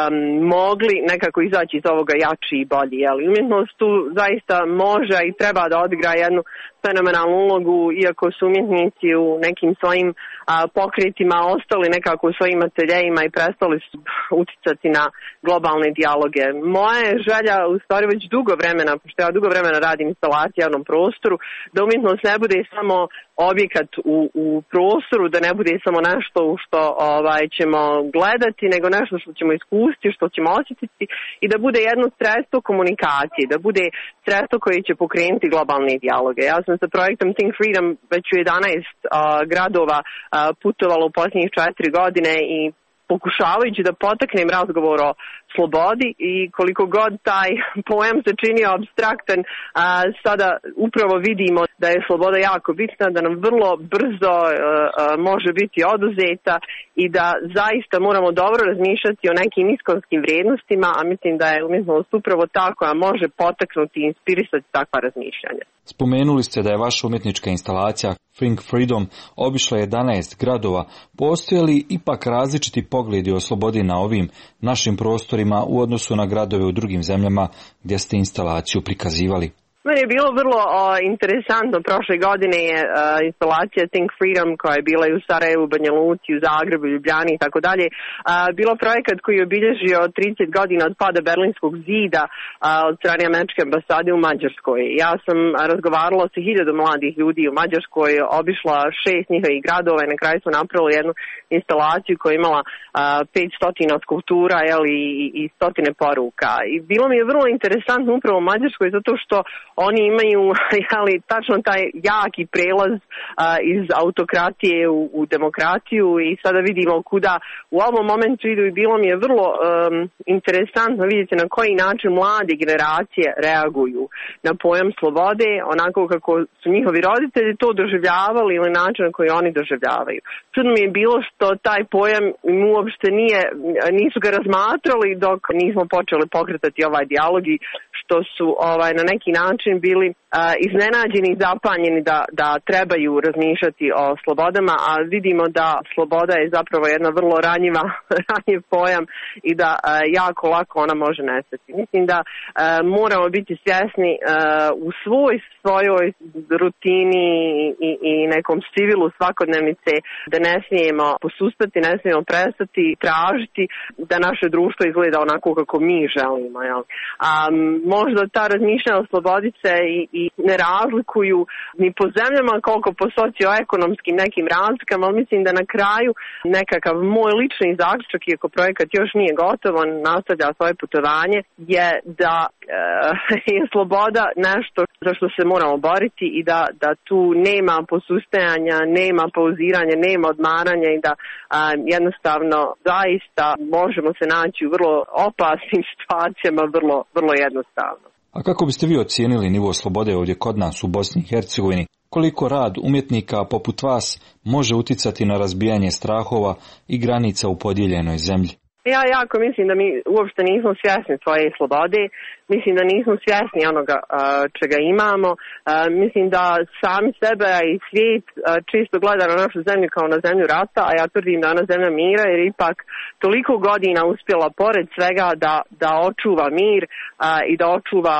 mogli nekako izaći iz ovoga jači i bolji. Umjetnost tu zaista može i treba da odigra jednu fenomenalnu ulogu, iako su umjetnici u nekim svojim pokretima ostali nekako u svojim ateljejima i prestali su uticati na globalne dijaloge. Moja je želja, u stvari već dugo vremena, pošto ja dugo vremena radim instalacije u javnom prostoru, da umjetnost ne bude samo objekat u prostoru, da ne bude samo nešto što ćemo gledati, nego nešto što ćemo iskusiti, što ćemo osjetiti i da bude jedno sredstvo komunikacije, da bude sredstvo koje će pokrenuti globalne dijaloge. Ja sam sa projektom Think Freedom već u 11 gradova putovala u posljednjih 4 godine i pokušavajući da potaknem razgovor o slobodi i koliko god taj pojam se činio apstraktan, sada upravo vidimo da je sloboda jako bitna, da nam vrlo brzo može biti oduzeta i da zaista moramo dobro razmišljati o nekim iskonskim vrijednostima, a mislim da je umjetnost upravo ta koja može potaknuti i inspirisati takva razmišljanja. Spomenuli ste da je vaša umjetnička instalacija Think Freedom obišla 11 gradova. Postoje li ipak različiti pogledi o slobodi na ovim našim prostorima u odnosu na gradove u drugim zemljama gdje ste instalaciju prikazivali? Meni je bilo vrlo interesantno. Prošle godine je instalacija Think Freedom, koja je bila i u Sarajevu, Banja Luci, u Zagrebu, Ljubljani i tako dalje, bilo projekat koji je obilježio 30 godina od pada Berlinskog zida od strane američke ambasade u Mađarskoj. Ja sam razgovarala sa 1000 mladih ljudi u Mađarskoj, obišla 6 njihovih gradova i na kraju smo napravili jednu instalaciju koja je imala 500 skulptura i 100 poruka. I bilo mi je vrlo interesantno upravo u Mađarskoj zato što oni imaju tačno taj jaki prelaz iz autokratije u demokratiju i sada vidimo kuda u ovom momentu idu i bilo mi je vrlo interesantno vidjeti na koji način mlade generacije reaguju na pojam slobode, onako kako su njihovi roditelji to doživljavali ili način na koji oni doživljavaju. Čudno mi je bilo što taj pojam im uopšte nisu ga razmatrali dok nismo počeli pokretati ovaj dijalog i što su na neki način bili iznenađeni i zapanjeni da trebaju razmišljati o slobodama, a vidimo da sloboda je zapravo jedna vrlo ranjiv pojam i da jako lako ona može nestati. Mislim da moramo biti svjesni u svojoj rutini i nekom stilu svakodnevnice da ne smijemo posustati, ne smijemo prestati tražiti da naše društvo izgleda onako kako mi želimo. Možda ta razmišljanja o slobodi se i ne razlikuju ni po zemljama koliko po socioekonomskim nekim razlikama, ali mislim da na kraju nekakav moj lični zaključak, iako projekat još nije gotov, on nastavlja svoje putovanje, je da je sloboda nešto za što se moramo boriti i da tu nema posustajanja, nema pauziranja, nema odmaranja i da jednostavno zaista možemo se naći u vrlo opasnim situacijama vrlo jednostavno. A kako biste vi ocijenili nivo slobode ovdje kod nas u Bosni i Hercegovini? Koliko rad umjetnika poput vas može uticati na razbijanje strahova i granica u podijeljenoj zemlji? Ja jako mislim da mi uopšte nismo svjesni svoje slobode, mislim da nismo svjesni onoga čega imamo, mislim da sami sebe i svijet čisto gleda na našu zemlju kao na zemlju rata, a ja tvrdim da je ona zemlja mira jer ipak toliko godina uspjela pored svega da očuva mir i da očuva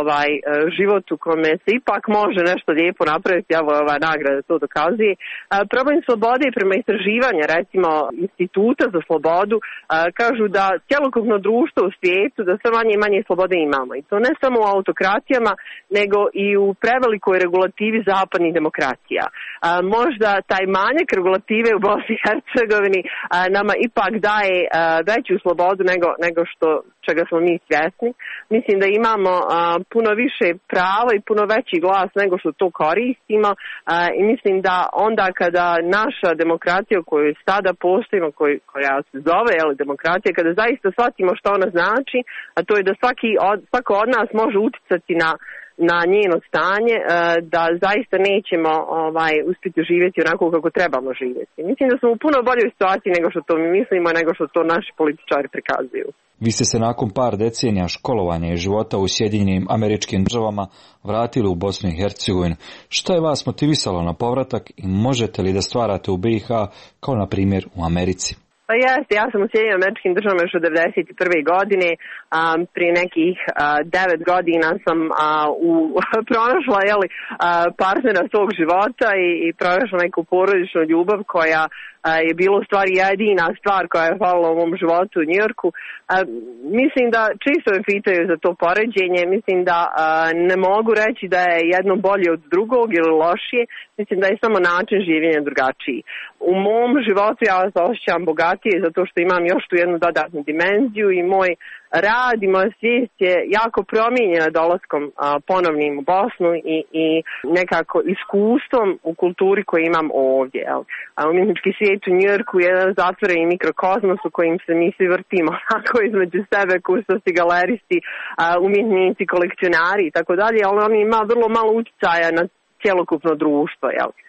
život u kome se ipak može nešto lijepo napraviti, evo ova nagrada to dokazuje. Problem slobode prema istraživanja recimo Instituta za slobodu kažu da cjelokupno društvo u svijetu da sve manje i manje slobode imamo. I to ne samo u autokratijama, nego i u prevelikoj regulativi zapadnih demokracija. Možda taj manjak regulative u Bosni i Hercegovini nama ipak daje veću slobodu nego što čega smo mi svjesni. Mislim da imamo puno više prava i puno veći glas nego što to koristimo i mislim da onda kada naša demokratija koju sada postojimo, koja se zove demokratija, kada zaista shvatimo što ona znači, a to je da svako od nas može uticati na njeno stanje, da zaista nećemo uspjeti živjeti onako kako trebamo živjeti. Mislim da smo u puno boljoj situaciji nego što to mi mislimo, nego što to naši političari prikazuju. Vi ste se nakon par decenija školovanja i života u Sjedinjenim Američkim Državama vratili u Bosnu i Hercegovinu. Šta je vas motivisalo na povratak i možete li da stvarate u BiH kao na primjer u Americi? Pa jeste, ja sam u Sjedinjenim Američkim Državama još od 1991. godine, prije nekih 9 godina sam pronašla partnera svog života i pronašla neku porodičnu ljubav koja je bilo u stvari jedina stvar koja je falila u mom životu u Njujorku. Mislim da čisto me pitaju za to poređenje, mislim da ne mogu reći da je jedno bolje od drugog ili lošije, mislim da je samo način življenja drugačiji. U mom životu ja se osjećam bogatije zato što imam još tu jednu dodatnu dimenziju i moj rad i moja svijest je jako promijenjena dolaskom ponovnim u Bosnu i nekako iskustvom u kulturi koju imam ovdje. Umjetnički svijet u Njujorku je jedan zatvoreni mikrokozmos u kojim se mi svi vrtimo tako između sebe, kustosi, galeristi, umjetnici, kolekcionari i tako dalje, ali on ima vrlo malo utjecaja na cjelokupno društvo.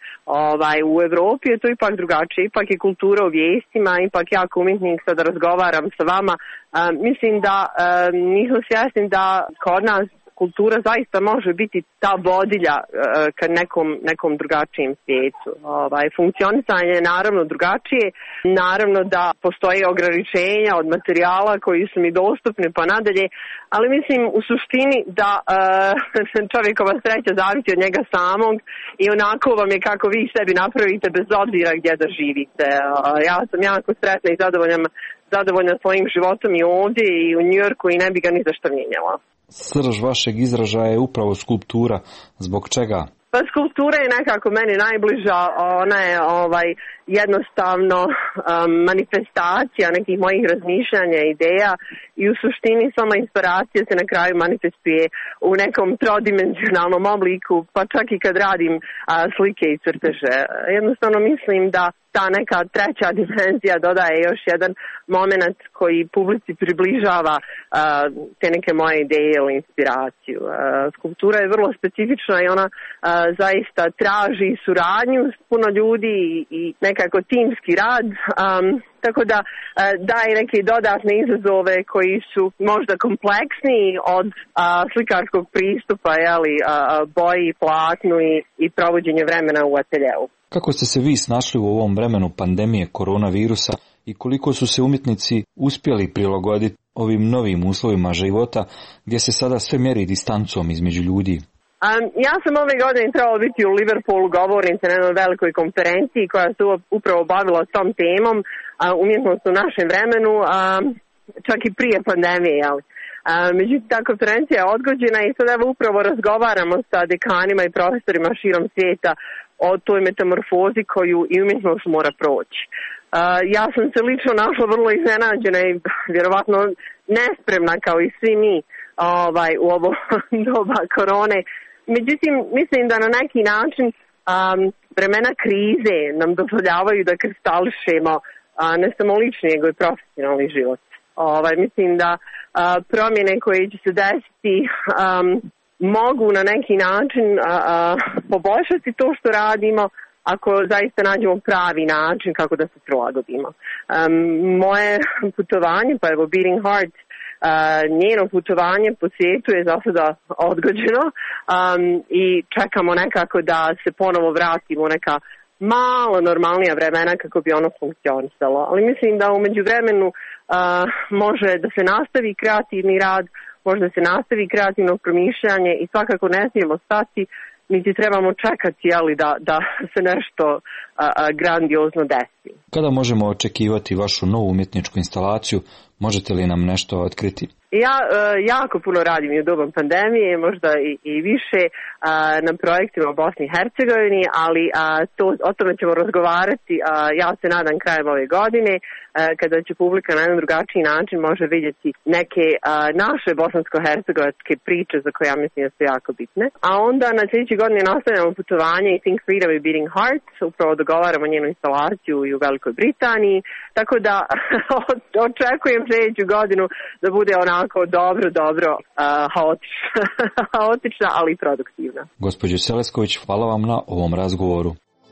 U Evropi je to ipak drugačije, ipak je kultura u vijestima, ipak ja kao umjetnik sada razgovaram sa vama. Mislim da nismo svjesni da kod nas kultura zaista može biti ta vodilja ka nekom drugačijem svijetu. Funkcionisanje je naravno drugačije, naravno da postoje ograničenja od materijala koji su mi dostupni pa nadalje, ali mislim u suštini da čovjekova sreća zavisi od njega samog i onako vam je kako vi sebi napravite bez obzira gdje da živite. Ja sam jako sretna i zadovoljna svojim životom i ovdje i u Njujorku i ne bi ga ni zašto mijenjala. Srž vašeg izražaja je upravo skulptura. Zbog čega? Pa skulptura je nekako meni najbliža, ona je jednostavno manifestacija nekih mojih razmišljanja, ideja i u suštini sama inspiracija se na kraju manifestuje u nekom trodimenzionalnom obliku, pa čak i kad radim slike i crteže. Jednostavno mislim da ta neka treća dimenzija dodaje još jedan moment koji publici približava te neke moje ideje ili inspiraciju. Skulptura je vrlo specifična i ona zaista traži suradnju s puno ljudi i nekako timski rad, tako da daje neke dodatne izazove koji su možda kompleksniji od slikarskog pristupa, boji, platnu i provođenju vremena u ateljeu. Kako ste se vi snašli u ovom vremenu pandemije koronavirusa i koliko su se umjetnici uspjeli prilagoditi ovim novim uslovima života gdje se sada sve mjeri distancom između ljudi? Ja sam ove godine trebala biti u Liverpoolu govornica na jednoj velikoj konferenciji koja se upravo bavila s tom temom, umjetnost u našem vremenu, čak i prije pandemije. Međutim, ta konferencija je odgođena i sad evo upravo razgovaramo sa dekanima i profesorima širom svijeta o toj metamorfozi koju i umjetnost mora proći. Ja sam se lično našla vrlo iznenađena i vjerovatno nespremna kao i svi mi u ovo doba korone. Međutim, mislim da na neki način vremena krize nam dozvoljavaju da kristališemo ne samo lični, nego i profesionalni život. Mislim da promjene koje će se desiti mogu na neki način poboljšati to što radimo ako zaista nađemo pravi način kako da se prilagodimo. Moje putovanje, pa evo Beating Heart, njeno putovanje po svijetu je za sada odgođeno i čekamo nekako da se ponovo vratimo u neka malo normalnija vremena kako bi ono funkcionisalo. Ali mislim da u međuvremenu može da se nastavi kreativni rad, može da se nastavi kreativno promišljanje i svakako ne smijemo stati, niti trebamo čekati da se nešto grandiozno desi. Kada možemo očekivati vašu novu umjetničku instalaciju? Možete li nam nešto otkriti? Ja jako puno radim i u doba pandemije, možda i više na projektima u Bosni i Hercegovini, ali o tome ćemo razgovarati, ja se nadam krajem ove godine, kada će publika na jedan drugačiji način može vidjeti neke naše bosansko-hercegovačke priče za koje ja mislim da su jako bitne. A onda na sljedeći godine nastavljamo putovanje i Think Freedom i Beating Hearts, upravo dogovaramo njenu instalaciju i u Velikoj Britaniji, tako da očekujem sljedeću godinu da bude onako dobro haotična, ali i produktivna. Gospođo Selesković, hvala vam na ovom razgovoru.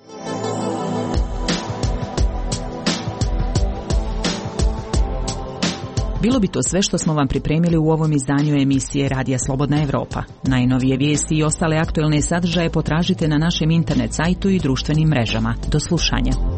Bilo bi to sve što smo vam pripremili u ovom izdanju emisije Radija Slobodna Evropa. Najnovije vijesti i ostale aktuelne sadržaje potražite na našem internet sajtu i društvenim mrežama. Do slušanja.